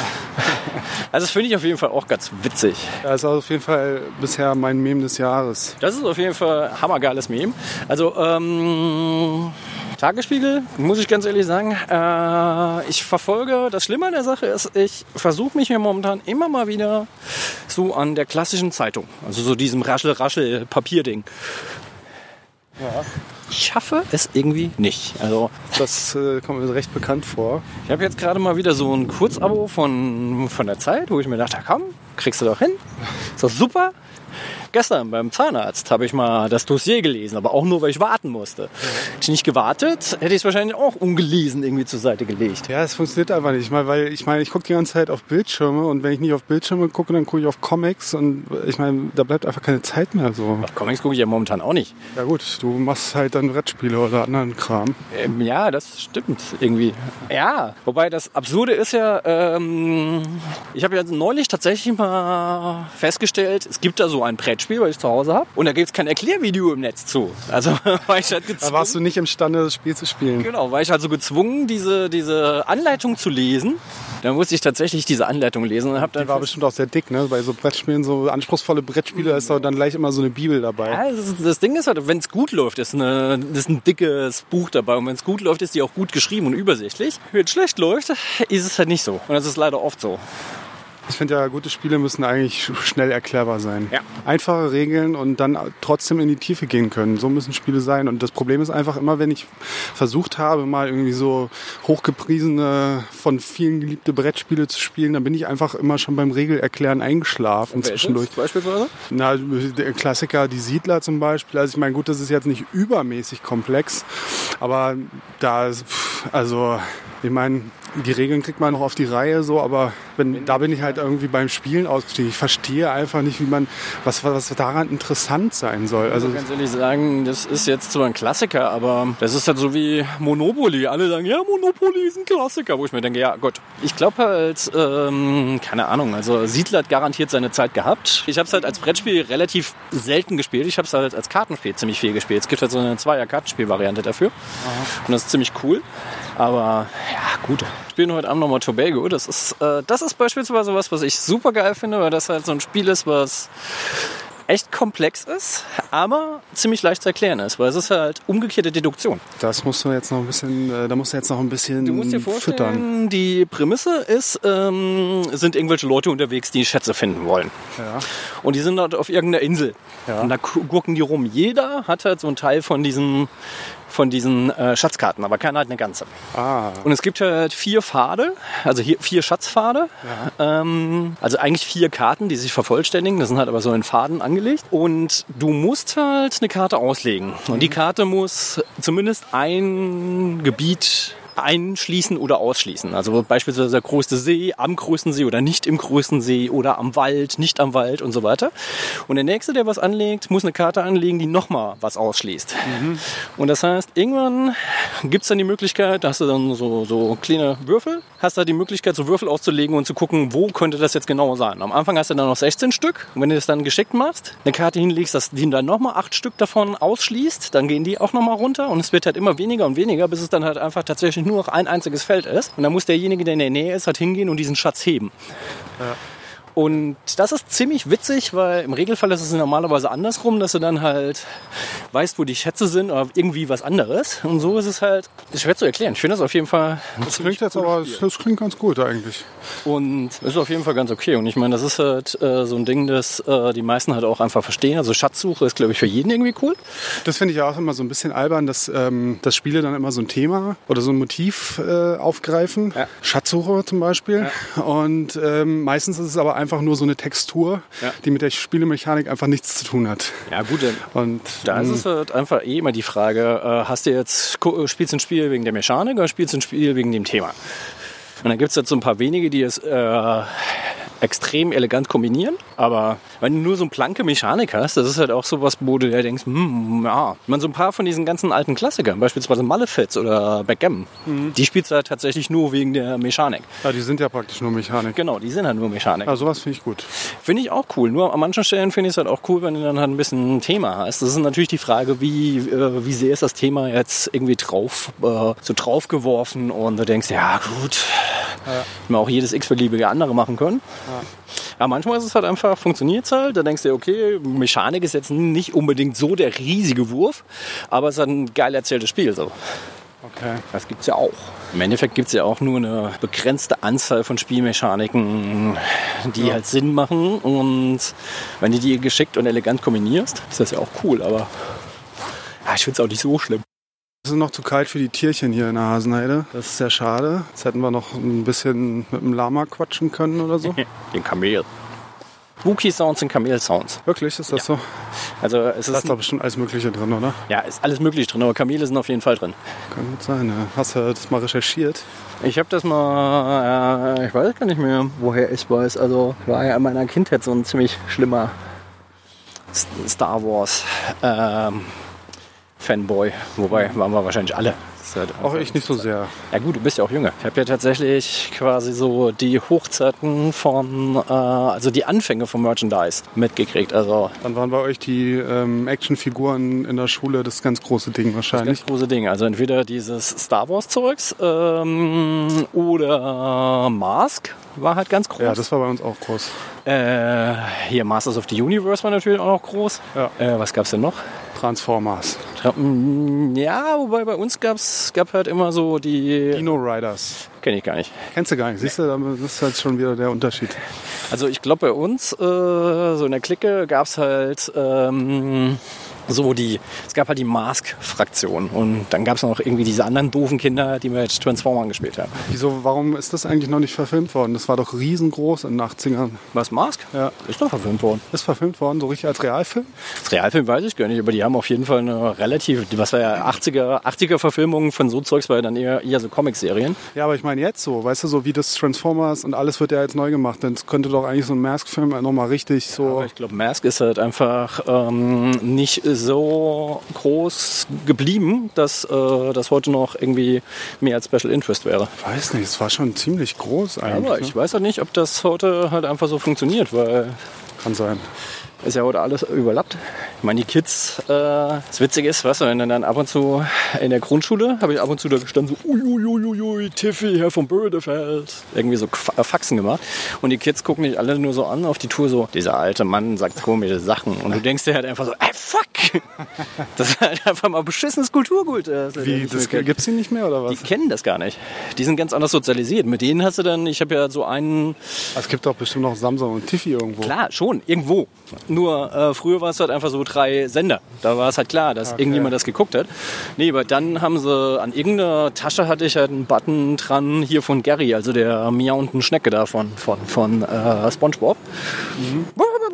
[SPEAKER 1] Also das finde ich auf jeden Fall auch ganz witzig.
[SPEAKER 2] Das ist auf jeden Fall bisher mein Meme des Jahres.
[SPEAKER 1] Das ist auf jeden Fall hammergeiles Meme. Also ähm, Tagesspiegel, muss ich ganz ehrlich sagen, äh, ich verfolge, das Schlimme an der Sache ist, ich versuche mich hier momentan immer mal wieder so an der klassischen Zeitung, also so diesem Raschel-Raschel-Papierding. Ja. Ich schaffe es irgendwie nicht. Also
[SPEAKER 2] das äh, kommt mir recht bekannt vor.
[SPEAKER 1] Ich habe jetzt gerade mal wieder so ein Kurzabo von, von der Zeit, wo ich mir dachte, komm, kriegst du doch hin. Ist doch super. Gestern beim Zahnarzt habe ich mal das Dossier gelesen, aber auch nur, weil ich warten musste. Hätte ich nicht gewartet, hätte ich es wahrscheinlich auch ungelesen irgendwie zur Seite gelegt.
[SPEAKER 2] Ja, es funktioniert einfach nicht. Weil ich meine, ich gucke die ganze Zeit auf Bildschirme und wenn ich nicht auf Bildschirme gucke, dann gucke ich auf Comics und ich meine, da bleibt einfach keine Zeit mehr so.
[SPEAKER 1] Auf Comics gucke ich ja momentan auch nicht.
[SPEAKER 2] Ja gut, du machst halt dann Brettspiele oder anderen Kram.
[SPEAKER 1] Ähm, ja, das stimmt irgendwie. Ja, wobei das Absurde ist ja, ähm, ich habe ja neulich tatsächlich mal festgestellt, es gibt da so ein Brettspiel, was ich zu Hause habe. Und da gibt es kein Erklärvideo im Netz zu. Also war ich halt gezwungen.
[SPEAKER 2] Da warst du nicht imstande, das Spiel zu spielen.
[SPEAKER 1] Genau, war ich also gezwungen, diese, diese Anleitung zu lesen. Dann musste ich tatsächlich diese Anleitung lesen. Und hab dann
[SPEAKER 2] die war bestimmt auch sehr dick, ne? Bei so Brettspielen, so anspruchsvolle Brettspiele, ist dann gleich immer so eine Bibel dabei.
[SPEAKER 1] Ja, das, das Ding ist halt, wenn es gut läuft, ist, eine, ist ein dickes Buch dabei. Und wenn es gut läuft, ist die auch gut geschrieben und übersichtlich. Wenn es schlecht läuft, ist es halt nicht so. Und das ist leider oft so.
[SPEAKER 2] Ich finde ja, gute Spiele müssen eigentlich schnell erklärbar sein.
[SPEAKER 1] Ja.
[SPEAKER 2] Einfache Regeln und dann trotzdem in die Tiefe gehen können. So müssen Spiele sein. Und das Problem ist einfach immer, wenn ich versucht habe, mal irgendwie so hochgepriesene, von vielen geliebte Brettspiele zu spielen, dann bin ich einfach immer schon beim Regelerklären eingeschlafen zwischendurch.
[SPEAKER 1] Beispielsweise?
[SPEAKER 2] Na, der Klassiker, die Siedler zum Beispiel. Also ich meine, gut, das ist jetzt nicht übermäßig komplex, aber da, also ich meine, die Regeln kriegt man noch auf die Reihe, so, aber wenn, da bin ich halt irgendwie beim Spielen ausgestiegen. Ich verstehe einfach nicht, wie man, was, was daran interessant sein soll. Also
[SPEAKER 1] ich muss ganz ehrlich sagen, das ist jetzt zwar ein Klassiker, aber das ist halt so wie Monopoly. Alle sagen, ja, Monopoly ist ein Klassiker. Wo ich mir denke, ja Gott, ich glaube halt, ähm, keine Ahnung, also Siedler hat garantiert seine Zeit gehabt. Ich habe es halt als Brettspiel relativ selten gespielt. Ich habe es halt als Kartenspiel ziemlich viel gespielt. Es gibt halt so eine Zweier-Kartenspiel-Variante dafür. Aha. Und das ist ziemlich cool. Aber ja, gut. Ich spiele heute Abend nochmal Tobago. Das ist, äh, das ist beispielsweise was, was ich super geil finde, weil das halt so ein Spiel ist, was echt komplex ist, aber ziemlich leicht zu erklären ist, weil es ist halt umgekehrte Deduktion.
[SPEAKER 2] Das musst du jetzt noch ein bisschen, äh, da musst du jetzt noch ein bisschen
[SPEAKER 1] du musst dir vorstellen,
[SPEAKER 2] füttern.
[SPEAKER 1] Die Prämisse ist, ähm, sind irgendwelche Leute unterwegs, die Schätze finden wollen.
[SPEAKER 2] Ja.
[SPEAKER 1] Und die sind dort auf irgendeiner Insel. Ja. Und da gucken die rum. Jeder hat halt so einen Teil von diesen von diesen äh, Schatzkarten, aber keiner hat eine ganze.
[SPEAKER 2] Ah.
[SPEAKER 1] Und es gibt halt vier Pfade, also hier vier Schatzpfade, ja. ähm, also eigentlich vier Karten, die sich vervollständigen, das sind halt aber so in Faden angelegt und du musst halt eine Karte auslegen und die Karte muss zumindest ein Gebiet einschließen oder ausschließen. Also beispielsweise der größte See, am größten See oder nicht im größten See oder am Wald, nicht am Wald und so weiter. Und der Nächste, der was anlegt, muss eine Karte anlegen, die nochmal was ausschließt. Mhm. Und das heißt, irgendwann gibt es dann die Möglichkeit, da hast du dann so, so kleine Würfel, hast da die Möglichkeit, so Würfel auszulegen und zu gucken, wo könnte das jetzt genau sein. Am Anfang hast du dann noch sechzehn Stück. Und wenn du das dann geschickt machst, eine Karte hinlegst, dass die dann nochmal acht Stück davon ausschließt, dann gehen die auch nochmal runter und es wird halt immer weniger und weniger, bis es dann halt einfach tatsächlich nur noch ein einziges Feld ist. Und dann muss derjenige, der in der Nähe ist, halt hingehen und diesen Schatz heben. Ja. Und das ist ziemlich witzig, weil im Regelfall ist es normalerweise andersrum, dass du dann halt weißt, wo die Schätze sind oder irgendwie was anderes. Und so ist es halt, das ist schwer zu erklären. Ich finde das auf jeden Fall...
[SPEAKER 2] Das klingt jetzt aber, das klingt ganz gut eigentlich.
[SPEAKER 1] Und es ist auf jeden Fall ganz okay. Und ich meine, das ist halt äh, so ein Ding, das äh, die meisten halt auch einfach verstehen. Also Schatzsuche ist, glaube ich, für jeden irgendwie cool.
[SPEAKER 2] Das finde ich ja auch immer so ein bisschen albern, dass, ähm, dass Spiele dann immer so ein Thema oder so ein Motiv äh, aufgreifen. Ja. Schatzsuche zum Beispiel. Ja. Und ähm, meistens ist es aber einfach nur so eine Textur, ja. die mit der Spielemechanik einfach nichts zu tun hat.
[SPEAKER 1] Ja gut, und da ist es halt einfach eh immer die Frage, äh, hast du jetzt, spielst du ein Spiel wegen der Mechanik oder spielst du ein Spiel wegen dem Thema? Und dann gibt es jetzt so ein paar wenige, die es äh, extrem elegant kombinieren. Aber wenn du nur so eine blanke Mechanik hast, das ist halt auch sowas, wo du ja denkst, hm, ja. Ich meine, so ein paar von diesen ganzen alten Klassikern, beispielsweise Malefiz oder Backgammon, mhm. die spielst du halt tatsächlich nur wegen der Mechanik.
[SPEAKER 2] Ja, die sind ja praktisch nur Mechanik.
[SPEAKER 1] Genau, die sind halt nur Mechanik.
[SPEAKER 2] Ja, sowas finde ich gut.
[SPEAKER 1] Finde ich auch cool. Nur an manchen Stellen finde ich es halt auch cool, wenn du dann halt ein bisschen ein Thema hast. Das ist natürlich die Frage, wie, äh, wie sehr ist das Thema jetzt irgendwie drauf, äh, so draufgeworfen und du denkst, ja gut, ja. man auch jedes x-beliebige andere machen können. Ja. Ja, manchmal ist es halt einfach, funktioniert es halt. Da denkst du, okay, Mechanik ist jetzt nicht unbedingt so der riesige Wurf, aber es ist halt ein geil erzähltes Spiel. So.
[SPEAKER 2] Okay.
[SPEAKER 1] Das gibt es ja auch. Im Endeffekt gibt es ja auch nur eine begrenzte Anzahl von Spielmechaniken, die ja. halt Sinn machen. Und wenn du die geschickt und elegant kombinierst, ist das ja auch cool. Aber ja, ich finde es auch nicht so schlimm.
[SPEAKER 2] Es ist noch zu kalt für die Tierchen hier in der Hasenheide. Das ist sehr schade. Jetzt hätten wir noch ein bisschen mit dem Lama quatschen können oder so.
[SPEAKER 1] Den Kamel. Spooky Sounds sind Kamel-Sounds.
[SPEAKER 2] Wirklich? Ist das ja. so?
[SPEAKER 1] Also es
[SPEAKER 2] da ist doch bestimmt alles Mögliche drin, oder?
[SPEAKER 1] Ja, ist alles Mögliche drin, aber Kamele sind auf jeden Fall drin.
[SPEAKER 2] Kann gut sein, ja. Hast du das mal recherchiert?
[SPEAKER 1] Ich habe das mal, äh, ich weiß gar nicht mehr, woher ich weiß. Also war ja in meiner Kindheit so ein ziemlich schlimmer Star Wars ähm, Fanboy. Wobei, waren wir wahrscheinlich alle. Halt
[SPEAKER 2] auch ich nicht so sehr.
[SPEAKER 1] Ja gut, du bist ja auch jünger. Ich habe ja tatsächlich quasi so die Hochzeiten von, äh, also die Anfänge vom Merchandise mitgekriegt. Also
[SPEAKER 2] dann waren bei euch die ähm, Actionfiguren in der Schule das ganz große Ding wahrscheinlich.
[SPEAKER 1] Das ganz große Ding. Also entweder dieses Star Wars Zeugs ähm, oder Mask war halt ganz groß.
[SPEAKER 2] Ja, das war bei uns auch groß.
[SPEAKER 1] Äh, hier Masters of the Universe war natürlich auch noch groß.
[SPEAKER 2] Ja.
[SPEAKER 1] Äh, was gab's denn noch?
[SPEAKER 2] Transformers.
[SPEAKER 1] Ja, wobei bei uns gab's gab halt immer so die...
[SPEAKER 2] Dino Riders.
[SPEAKER 1] Kenn ich gar nicht.
[SPEAKER 2] Kennst du gar nicht. Siehst du, das ist halt schon wieder der Unterschied.
[SPEAKER 1] Also ich glaube bei uns, äh, so in der Clique, gab's halt... Ähm, so die, es gab halt die Mask-Fraktion und dann gab es noch irgendwie diese anderen doofen Kinder, die mit Transformers gespielt haben.
[SPEAKER 2] Wieso, warum ist das eigentlich noch nicht verfilmt worden? Das war doch riesengroß in den achtzigern.
[SPEAKER 1] Was, Mask?
[SPEAKER 2] Ja.
[SPEAKER 1] Ist doch verfilmt worden.
[SPEAKER 2] Ist verfilmt worden, so richtig als Realfilm?
[SPEAKER 1] Als Realfilm weiß ich gar nicht, aber die haben auf jeden Fall eine relativ, was war ja achtziger, achtziger Verfilmungen von so Zeugs, war ja dann eher, eher so Comic-Serien.
[SPEAKER 2] Ja, aber ich meine jetzt so, weißt du, so wie das Transformers und alles wird ja jetzt neu gemacht, dann könnte doch eigentlich so ein Mask-Film nochmal richtig so...
[SPEAKER 1] Ja, aber ich glaube, Mask ist halt einfach ähm, nicht so groß geblieben, dass äh, das heute noch irgendwie mehr als Special Interest wäre.
[SPEAKER 2] Ich weiß nicht, es war schon ziemlich groß eigentlich.
[SPEAKER 1] Ja, aber ich ne? weiß halt nicht, ob das heute halt einfach so funktioniert, weil...
[SPEAKER 2] Kann sein.
[SPEAKER 1] Ist ja heute alles überlappt. Ich meine, die Kids, äh, das Witzige ist, weißt du, wenn dann ab und zu in der Grundschule, habe ich ab und zu da gestanden, so uiuiuiui, Tiffy, Herr von Bödefeld, irgendwie so Faxen gemacht. Und die Kids gucken dich alle nur so an auf die Tour, so, dieser alte Mann sagt komische Sachen. Und du denkst dir halt einfach so, ey, fuck! Das ist halt einfach mal beschissenes Kulturgut. Das
[SPEAKER 2] Wie, das gibt's die nicht mehr, oder was?
[SPEAKER 1] Die kennen das gar nicht. Die sind ganz anders sozialisiert. Mit denen hast du dann, ich habe ja so einen...
[SPEAKER 2] Es gibt doch bestimmt noch Samsung und Tiffy irgendwo.
[SPEAKER 1] Klar, schon, irgendwo. Nur äh, früher war es halt einfach so drei Sender. Da war es halt klar, dass okay. irgendjemand das geguckt hat. Nee, aber dann haben sie an irgendeiner Tasche hatte ich halt einen Button dran hier von Gary, also der miauenden Schnecke da von, von, von äh, SpongeBob. Mhm.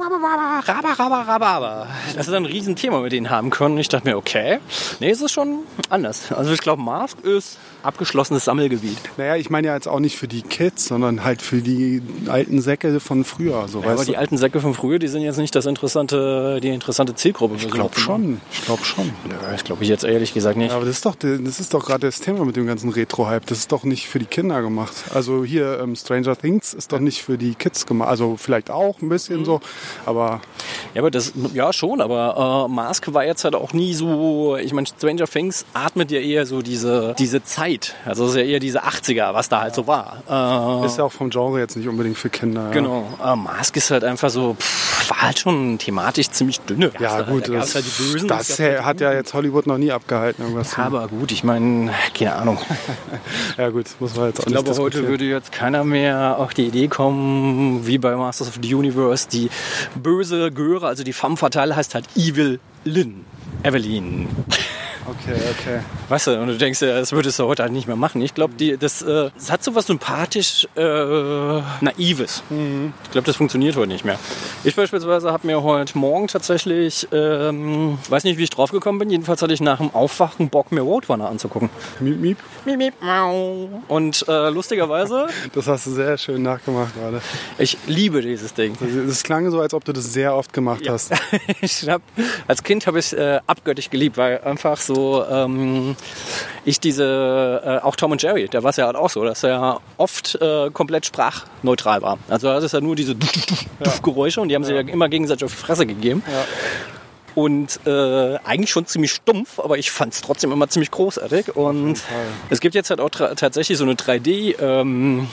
[SPEAKER 1] Rhabarber. Das ist ein Riesenthema, mit denen haben können. Ich dachte mir, okay, nee, es ist schon anders. Also ich glaube, Mask ist abgeschlossenes Sammelgebiet.
[SPEAKER 2] Naja, ich meine ja jetzt auch nicht für die Kids, sondern halt für die alten Säcke von früher. So,
[SPEAKER 1] ja, aber
[SPEAKER 2] du?
[SPEAKER 1] die alten Säcke von früher, die sind jetzt nicht das interessante, die interessante Zielgruppe.
[SPEAKER 2] Ich glaube schon. Ich glaube schon.
[SPEAKER 1] Ja, das glaube ich jetzt ehrlich gesagt nicht.
[SPEAKER 2] Ja, aber das ist doch, das ist doch gerade das Thema mit dem ganzen Retro-Hype. Das ist doch nicht für die Kinder gemacht. Also hier ähm, Stranger Things ist doch nicht für die Kids gemacht. Also vielleicht auch ein bisschen mhm. so, aber...
[SPEAKER 1] Ja, aber das, ja schon, aber äh, Mask war jetzt halt auch nie so, ich meine, Stranger Things atmet ja eher so diese, diese Zeit. Also es ist ja eher diese achtziger, was da halt so war. Äh,
[SPEAKER 2] ist ja auch vom Genre jetzt nicht unbedingt für Kinder.
[SPEAKER 1] Genau. Ja. Äh, Mask ist halt einfach so, pff, war halt schon thematisch ziemlich dünne.
[SPEAKER 2] Ja
[SPEAKER 1] da,
[SPEAKER 2] gut,
[SPEAKER 1] da
[SPEAKER 2] das,
[SPEAKER 1] halt die Bösen,
[SPEAKER 2] das, das hat, hat ja jetzt Hollywood noch nie abgehalten. Irgendwas
[SPEAKER 1] ja, aber gut, ich meine, keine Ahnung.
[SPEAKER 2] Ja gut, muss man jetzt auch
[SPEAKER 1] ich
[SPEAKER 2] nicht
[SPEAKER 1] glaube, heute würde jetzt keiner mehr auf die Idee kommen, wie bei Masters of the Universe, die böse Göre, also die femme fatale heißt halt Evil Lynn. Evelyn.
[SPEAKER 2] Okay, okay.
[SPEAKER 1] Weißt du, und du denkst ja, das würdest du heute halt nicht mehr machen. Ich glaube, das, äh, das hat so was sympathisch äh, Naives. Mhm. Ich glaube, das funktioniert heute nicht mehr. Ich beispielsweise habe mir heute Morgen tatsächlich, ähm, weiß nicht, wie ich drauf gekommen bin, jedenfalls hatte ich nach dem Aufwachen Bock, mir Roadrunner anzugucken.
[SPEAKER 2] Miep, miep.
[SPEAKER 1] Miep, miep, mau. Und äh, lustigerweise...
[SPEAKER 2] Das hast du sehr schön nachgemacht gerade.
[SPEAKER 1] Ich liebe dieses Ding.
[SPEAKER 2] Das klang so, als ob du das sehr oft gemacht ja. hast.
[SPEAKER 1] ich hab, als Kind habe ich es äh, abgöttisch geliebt, weil einfach so ähm, ich diese, äh, auch Tom und Jerry, da war es ja halt auch so, dass er oft äh, komplett sprachneutral war. Also da ist ja nur diese ja. Geräusche und die haben sich ja. ja immer gegenseitig auf die Fresse gegeben. Ja. Und äh, eigentlich schon ziemlich stumpf, aber ich fand es trotzdem immer ziemlich großartig. Und es gibt jetzt halt auch tra- tatsächlich so eine drei D-Filmung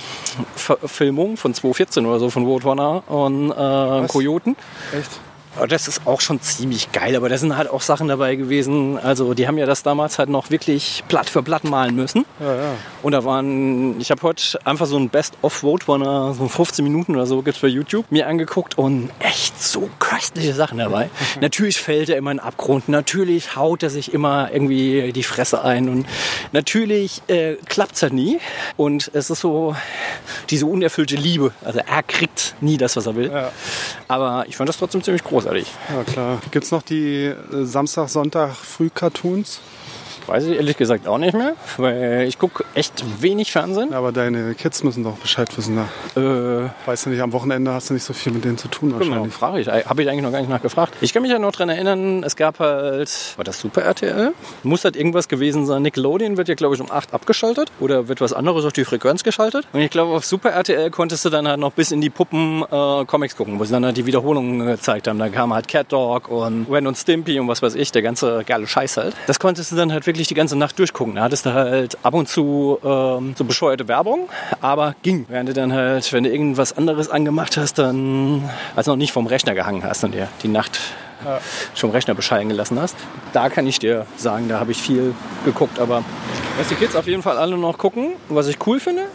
[SPEAKER 1] ähm, von zwanzig vierzehn oder so von Roadrunner und äh, Kojoten.
[SPEAKER 2] Echt?
[SPEAKER 1] Das ist auch schon ziemlich geil, aber da sind halt auch Sachen dabei gewesen, also die haben ja das damals halt noch wirklich Blatt für Blatt malen müssen.
[SPEAKER 2] Ja, ja.
[SPEAKER 1] Und da waren, ich habe heute einfach so ein Best-of-Roadrunner, so fünfzehn Minuten oder so gibt's bei YouTube, mir angeguckt und echt so köstliche Sachen dabei. Natürlich fällt er immer in den Abgrund, natürlich haut er sich immer irgendwie die Fresse ein und natürlich äh, klappt's halt nie. Und es ist so diese unerfüllte Liebe, also er kriegt nie das, was er will. Ja. Aber ich fand das trotzdem ziemlich groß.
[SPEAKER 2] Ja klar. Gibt es noch die äh, Samstag, Sonntag Früh-Cartoons?
[SPEAKER 1] Weiß ich ehrlich gesagt auch nicht mehr, weil ich gucke echt wenig Fernsehen.
[SPEAKER 2] Aber deine Kids müssen doch Bescheid wissen. Ne? Äh, weißt du nicht, am Wochenende hast du nicht so viel mit denen zu tun wahrscheinlich.
[SPEAKER 1] Genau, frage ich. Habe ich eigentlich noch gar nicht nachgefragt. Ich kann mich ja noch daran erinnern, es gab halt, war das Super R T L? Muss halt irgendwas gewesen sein. Nickelodeon wird ja, glaube ich, um acht abgeschaltet oder wird was anderes auf die Frequenz geschaltet. Und ich glaube, auf Super R T L konntest du dann halt noch bis in die Puppen äh, Comics gucken, wo sie dann halt die Wiederholungen gezeigt haben. Da kam halt Cat Dog und Ren und Stimpy und was weiß ich, der ganze geile Scheiß halt. Das konntest du dann halt wirklich die ganze Nacht durchgucken. Da hattest du halt ab und zu ähm, so bescheuerte Werbung, aber ging. Während du dann halt, wenn du irgendwas anderes angemacht hast, dann, also noch nicht vom Rechner gehangen hast und dir die Nacht ja. schon Rechner beschallen gelassen hast. Da kann ich dir sagen, da habe ich viel geguckt, aber was die Kids auf jeden Fall alle noch gucken, was ich cool finde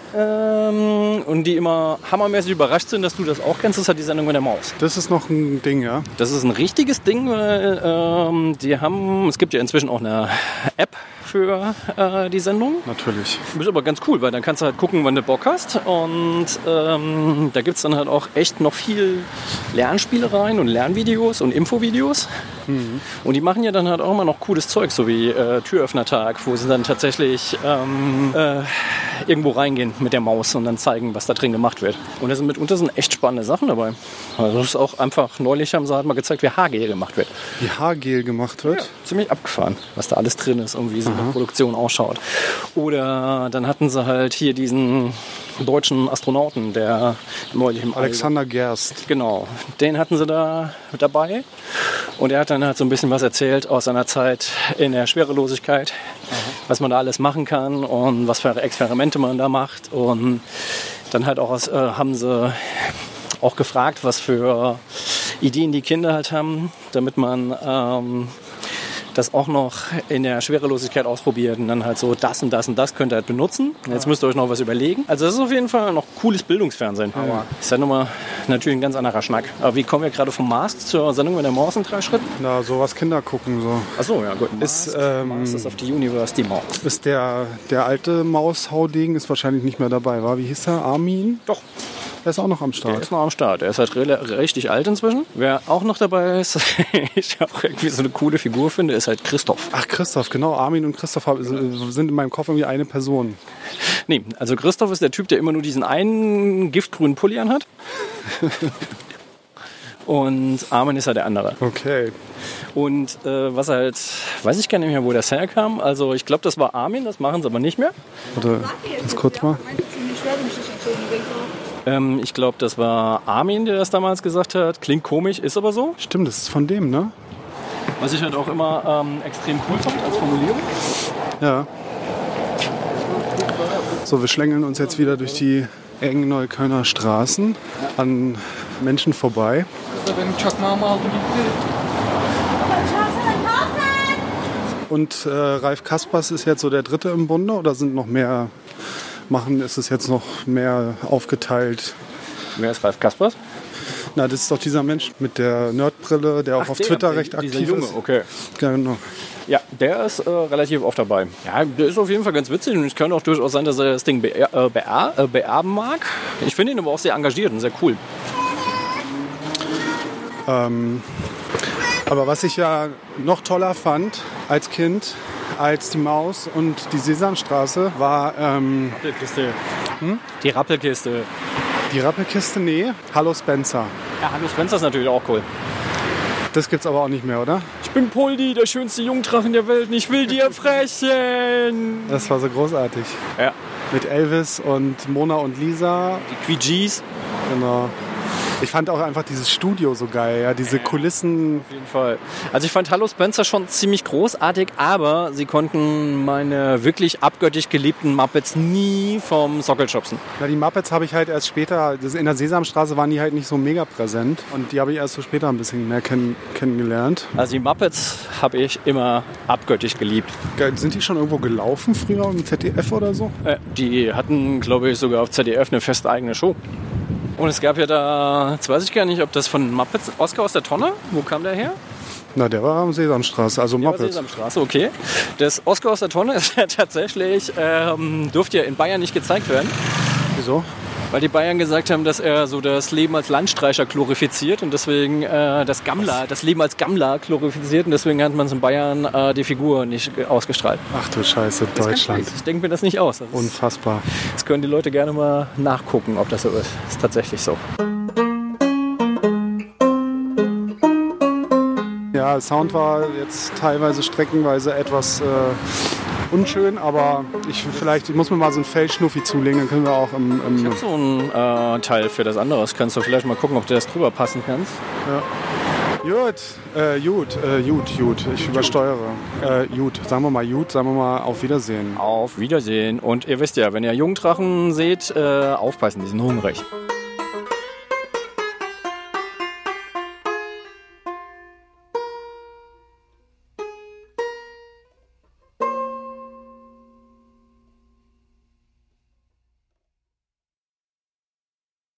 [SPEAKER 1] ähm, und die immer hammermäßig überrascht sind, dass du das auch kennst, ist halt die Sendung mit der Maus.
[SPEAKER 2] Das ist noch ein Ding, ja?
[SPEAKER 1] Das ist ein richtiges Ding, weil ähm, die haben, es gibt ja inzwischen auch eine App für äh, die Sendung.
[SPEAKER 2] Natürlich.
[SPEAKER 1] Das ist aber ganz cool, weil dann kannst du halt gucken, wann du Bock hast. Und ähm, da gibt es dann halt auch echt noch viel Lernspielereien und Lernvideos und Infovideos. Mhm. Und die machen ja dann halt auch immer noch cooles Zeug, so wie äh, Türöffnertag, wo sie dann tatsächlich ähm, äh, irgendwo reingehen mit der Maus und dann zeigen, was da drin gemacht wird. Und da sind mitunter sind echt spannende Sachen dabei. Also das ist auch einfach, neulich haben sie halt mal gezeigt, wie Haargel gemacht wird.
[SPEAKER 2] Wie Haargel gemacht wird?
[SPEAKER 1] Ja, ziemlich abgefahren, was da alles drin ist und wie so eine Produktion ausschaut. Oder dann hatten sie halt hier diesen deutschen Astronauten, der neulich im
[SPEAKER 2] Alexander Gerst.
[SPEAKER 1] Genau, den hatten sie da mit dabei. Und er hat dann halt so ein bisschen was erzählt aus seiner Zeit in der Schwerelosigkeit, Aha. was man da alles machen kann und was für Experimente man da macht. Und dann halt auch aus, äh, haben sie auch gefragt, was für Ideen die Kinder halt haben, damit man ähm, das auch noch in der Schwerelosigkeit ausprobiert und dann halt so das und das und das könnt ihr halt benutzen. Jetzt müsst ihr euch noch was überlegen. Also das ist auf jeden Fall noch cooles Bildungsfernsehen. Aber ja. ist halt nochmal natürlich ein ganz anderer Schnack. Aber wie kommen wir gerade vom Mask zur Sendung mit der Maus in drei Schritten?
[SPEAKER 2] Na, sowas Kinder gucken so.
[SPEAKER 1] Achso, ja gut. Mask,
[SPEAKER 2] ist, ähm,
[SPEAKER 1] Masters of the Universe, die Maus.
[SPEAKER 2] Ist der, der alte Maushaudegen ist wahrscheinlich nicht mehr dabei, war? Wie hieß er? Armin?
[SPEAKER 1] Doch.
[SPEAKER 2] Der ist auch noch am
[SPEAKER 1] Der
[SPEAKER 2] Start.
[SPEAKER 1] ist noch am Start. Der ist halt re- richtig alt inzwischen. Wer auch noch dabei ist, ich auch irgendwie so eine coole Figur finde, ist halt Christoph.
[SPEAKER 2] Ach, Christoph, genau. Armin und Christoph sind in meinem Kopf irgendwie eine Person.
[SPEAKER 1] Nee, also Christoph ist der Typ, der immer nur diesen einen giftgrünen Pulli anhat. Und Armin ist ja der andere.
[SPEAKER 2] Okay.
[SPEAKER 1] Und äh, was halt, weiß ich gar nicht mehr, wo das herkam. Also ich glaube, das war Armin, das machen sie aber nicht mehr.
[SPEAKER 2] Warte, das kurz mal.
[SPEAKER 1] Ähm, ich glaube, das war Armin, der das damals gesagt hat. Klingt komisch, ist aber so.
[SPEAKER 2] Stimmt, das ist von dem, ne?
[SPEAKER 1] Was ich halt auch immer ähm, extrem cool fand als Formulierung.
[SPEAKER 2] Ja. So, wir schlängeln uns jetzt wieder durch die engen Neuköllner Straßen an Menschen vorbei. Und äh, Ralf Kaspers ist jetzt so der Dritte im Bunde oder sind noch mehr machen? Ist es jetzt noch mehr aufgeteilt?
[SPEAKER 1] Wer ist Ralf Kaspers?
[SPEAKER 2] Na, das ist doch dieser Mensch mit der Nerdbrille, der auch
[SPEAKER 1] Ach,
[SPEAKER 2] auf
[SPEAKER 1] der,
[SPEAKER 2] Twitter
[SPEAKER 1] der,
[SPEAKER 2] recht
[SPEAKER 1] dieser
[SPEAKER 2] aktiv
[SPEAKER 1] Junge,
[SPEAKER 2] ist.
[SPEAKER 1] okay.
[SPEAKER 2] Genau.
[SPEAKER 1] Ja, der ist äh, relativ oft dabei. Ja, der ist auf jeden Fall ganz witzig und es kann auch durchaus sein, dass er das Ding beer äh, beer äh, beerben mag. Ich finde ihn aber auch sehr engagiert und sehr cool.
[SPEAKER 2] Ähm, aber was ich ja noch toller fand als Kind, als die Maus und die Sesamstraße, war ähm,
[SPEAKER 1] Rappelkiste. Hm? Die Rappelkiste.
[SPEAKER 2] Die Rappelkiste, nee, Hallo Spencer.
[SPEAKER 1] Ja, Hallo Spencer ist natürlich auch cool.
[SPEAKER 2] Das gibt's aber auch nicht mehr, oder?
[SPEAKER 1] Ich bin Poldi, der schönste Jungdrachen der Welt und ich will dir frechen.
[SPEAKER 2] Das war so großartig.
[SPEAKER 1] Ja.
[SPEAKER 2] Mit Elvis und Mona und Lisa.
[SPEAKER 1] Die Queegees.
[SPEAKER 2] Genau. Ich fand auch einfach dieses Studio so geil, ja, diese Kulissen.
[SPEAKER 1] Auf jeden Fall. Also ich fand Hallo Spencer schon ziemlich großartig, aber sie konnten meine wirklich abgöttisch geliebten Muppets nie vom Sockel schubsen.
[SPEAKER 2] Na, die Muppets habe ich halt erst später, das in der Sesamstraße waren die halt nicht so mega präsent und die habe ich erst so später ein bisschen mehr kenn, kennengelernt.
[SPEAKER 1] Also die Muppets habe ich immer abgöttisch geliebt.
[SPEAKER 2] Sind die schon irgendwo gelaufen früher im Z D F oder so?
[SPEAKER 1] Äh, die hatten, glaube ich, sogar auf Z D F eine feste eigene Show. Und es gab ja da, jetzt weiß ich gar nicht, ob das von Muppets, Oskar aus der Tonne, wo kam der her?
[SPEAKER 2] Na, der war am Sesamstraße, also
[SPEAKER 1] Der war
[SPEAKER 2] Muppets.
[SPEAKER 1] Sesamstraße, okay. Das Oskar aus der Tonne ist ja tatsächlich, ähm, durfte ja in Bayern nicht gezeigt werden.
[SPEAKER 2] Wieso?
[SPEAKER 1] Weil die Bayern gesagt haben, dass er so das Leben als Landstreicher glorifiziert und deswegen äh, das Gammler, das Leben als Gammler glorifiziert und deswegen hat man es in Bayern äh, die Figur nicht ausgestrahlt.
[SPEAKER 2] Ach du Scheiße,
[SPEAKER 1] Das ist
[SPEAKER 2] Deutschland.
[SPEAKER 1] ganz schlecht. Ich denke mir das nicht aus. Das ist,
[SPEAKER 2] Unfassbar.
[SPEAKER 1] das können die Leute gerne mal nachgucken, ob das so ist. Das ist tatsächlich so.
[SPEAKER 2] Ja, Sound war jetzt teilweise streckenweise etwas äh, unschön, aber ich vielleicht ich muss mir mal so einen Feldschnuffi zulegen, dann können wir auch im... im
[SPEAKER 1] Ich habe so einen äh, Teil für das andere. Das kannst du vielleicht mal gucken, ob du das drüber passen kannst.
[SPEAKER 2] ja. Gut, äh, gut, äh, gut, gut, ich übersteuere. Äh, gut, sagen wir mal gut, sagen wir mal auf Wiedersehen.
[SPEAKER 1] Auf Wiedersehen. Und ihr wisst ja, wenn ihr Jungdrachen seht, äh, aufpassen, die sind hungrig.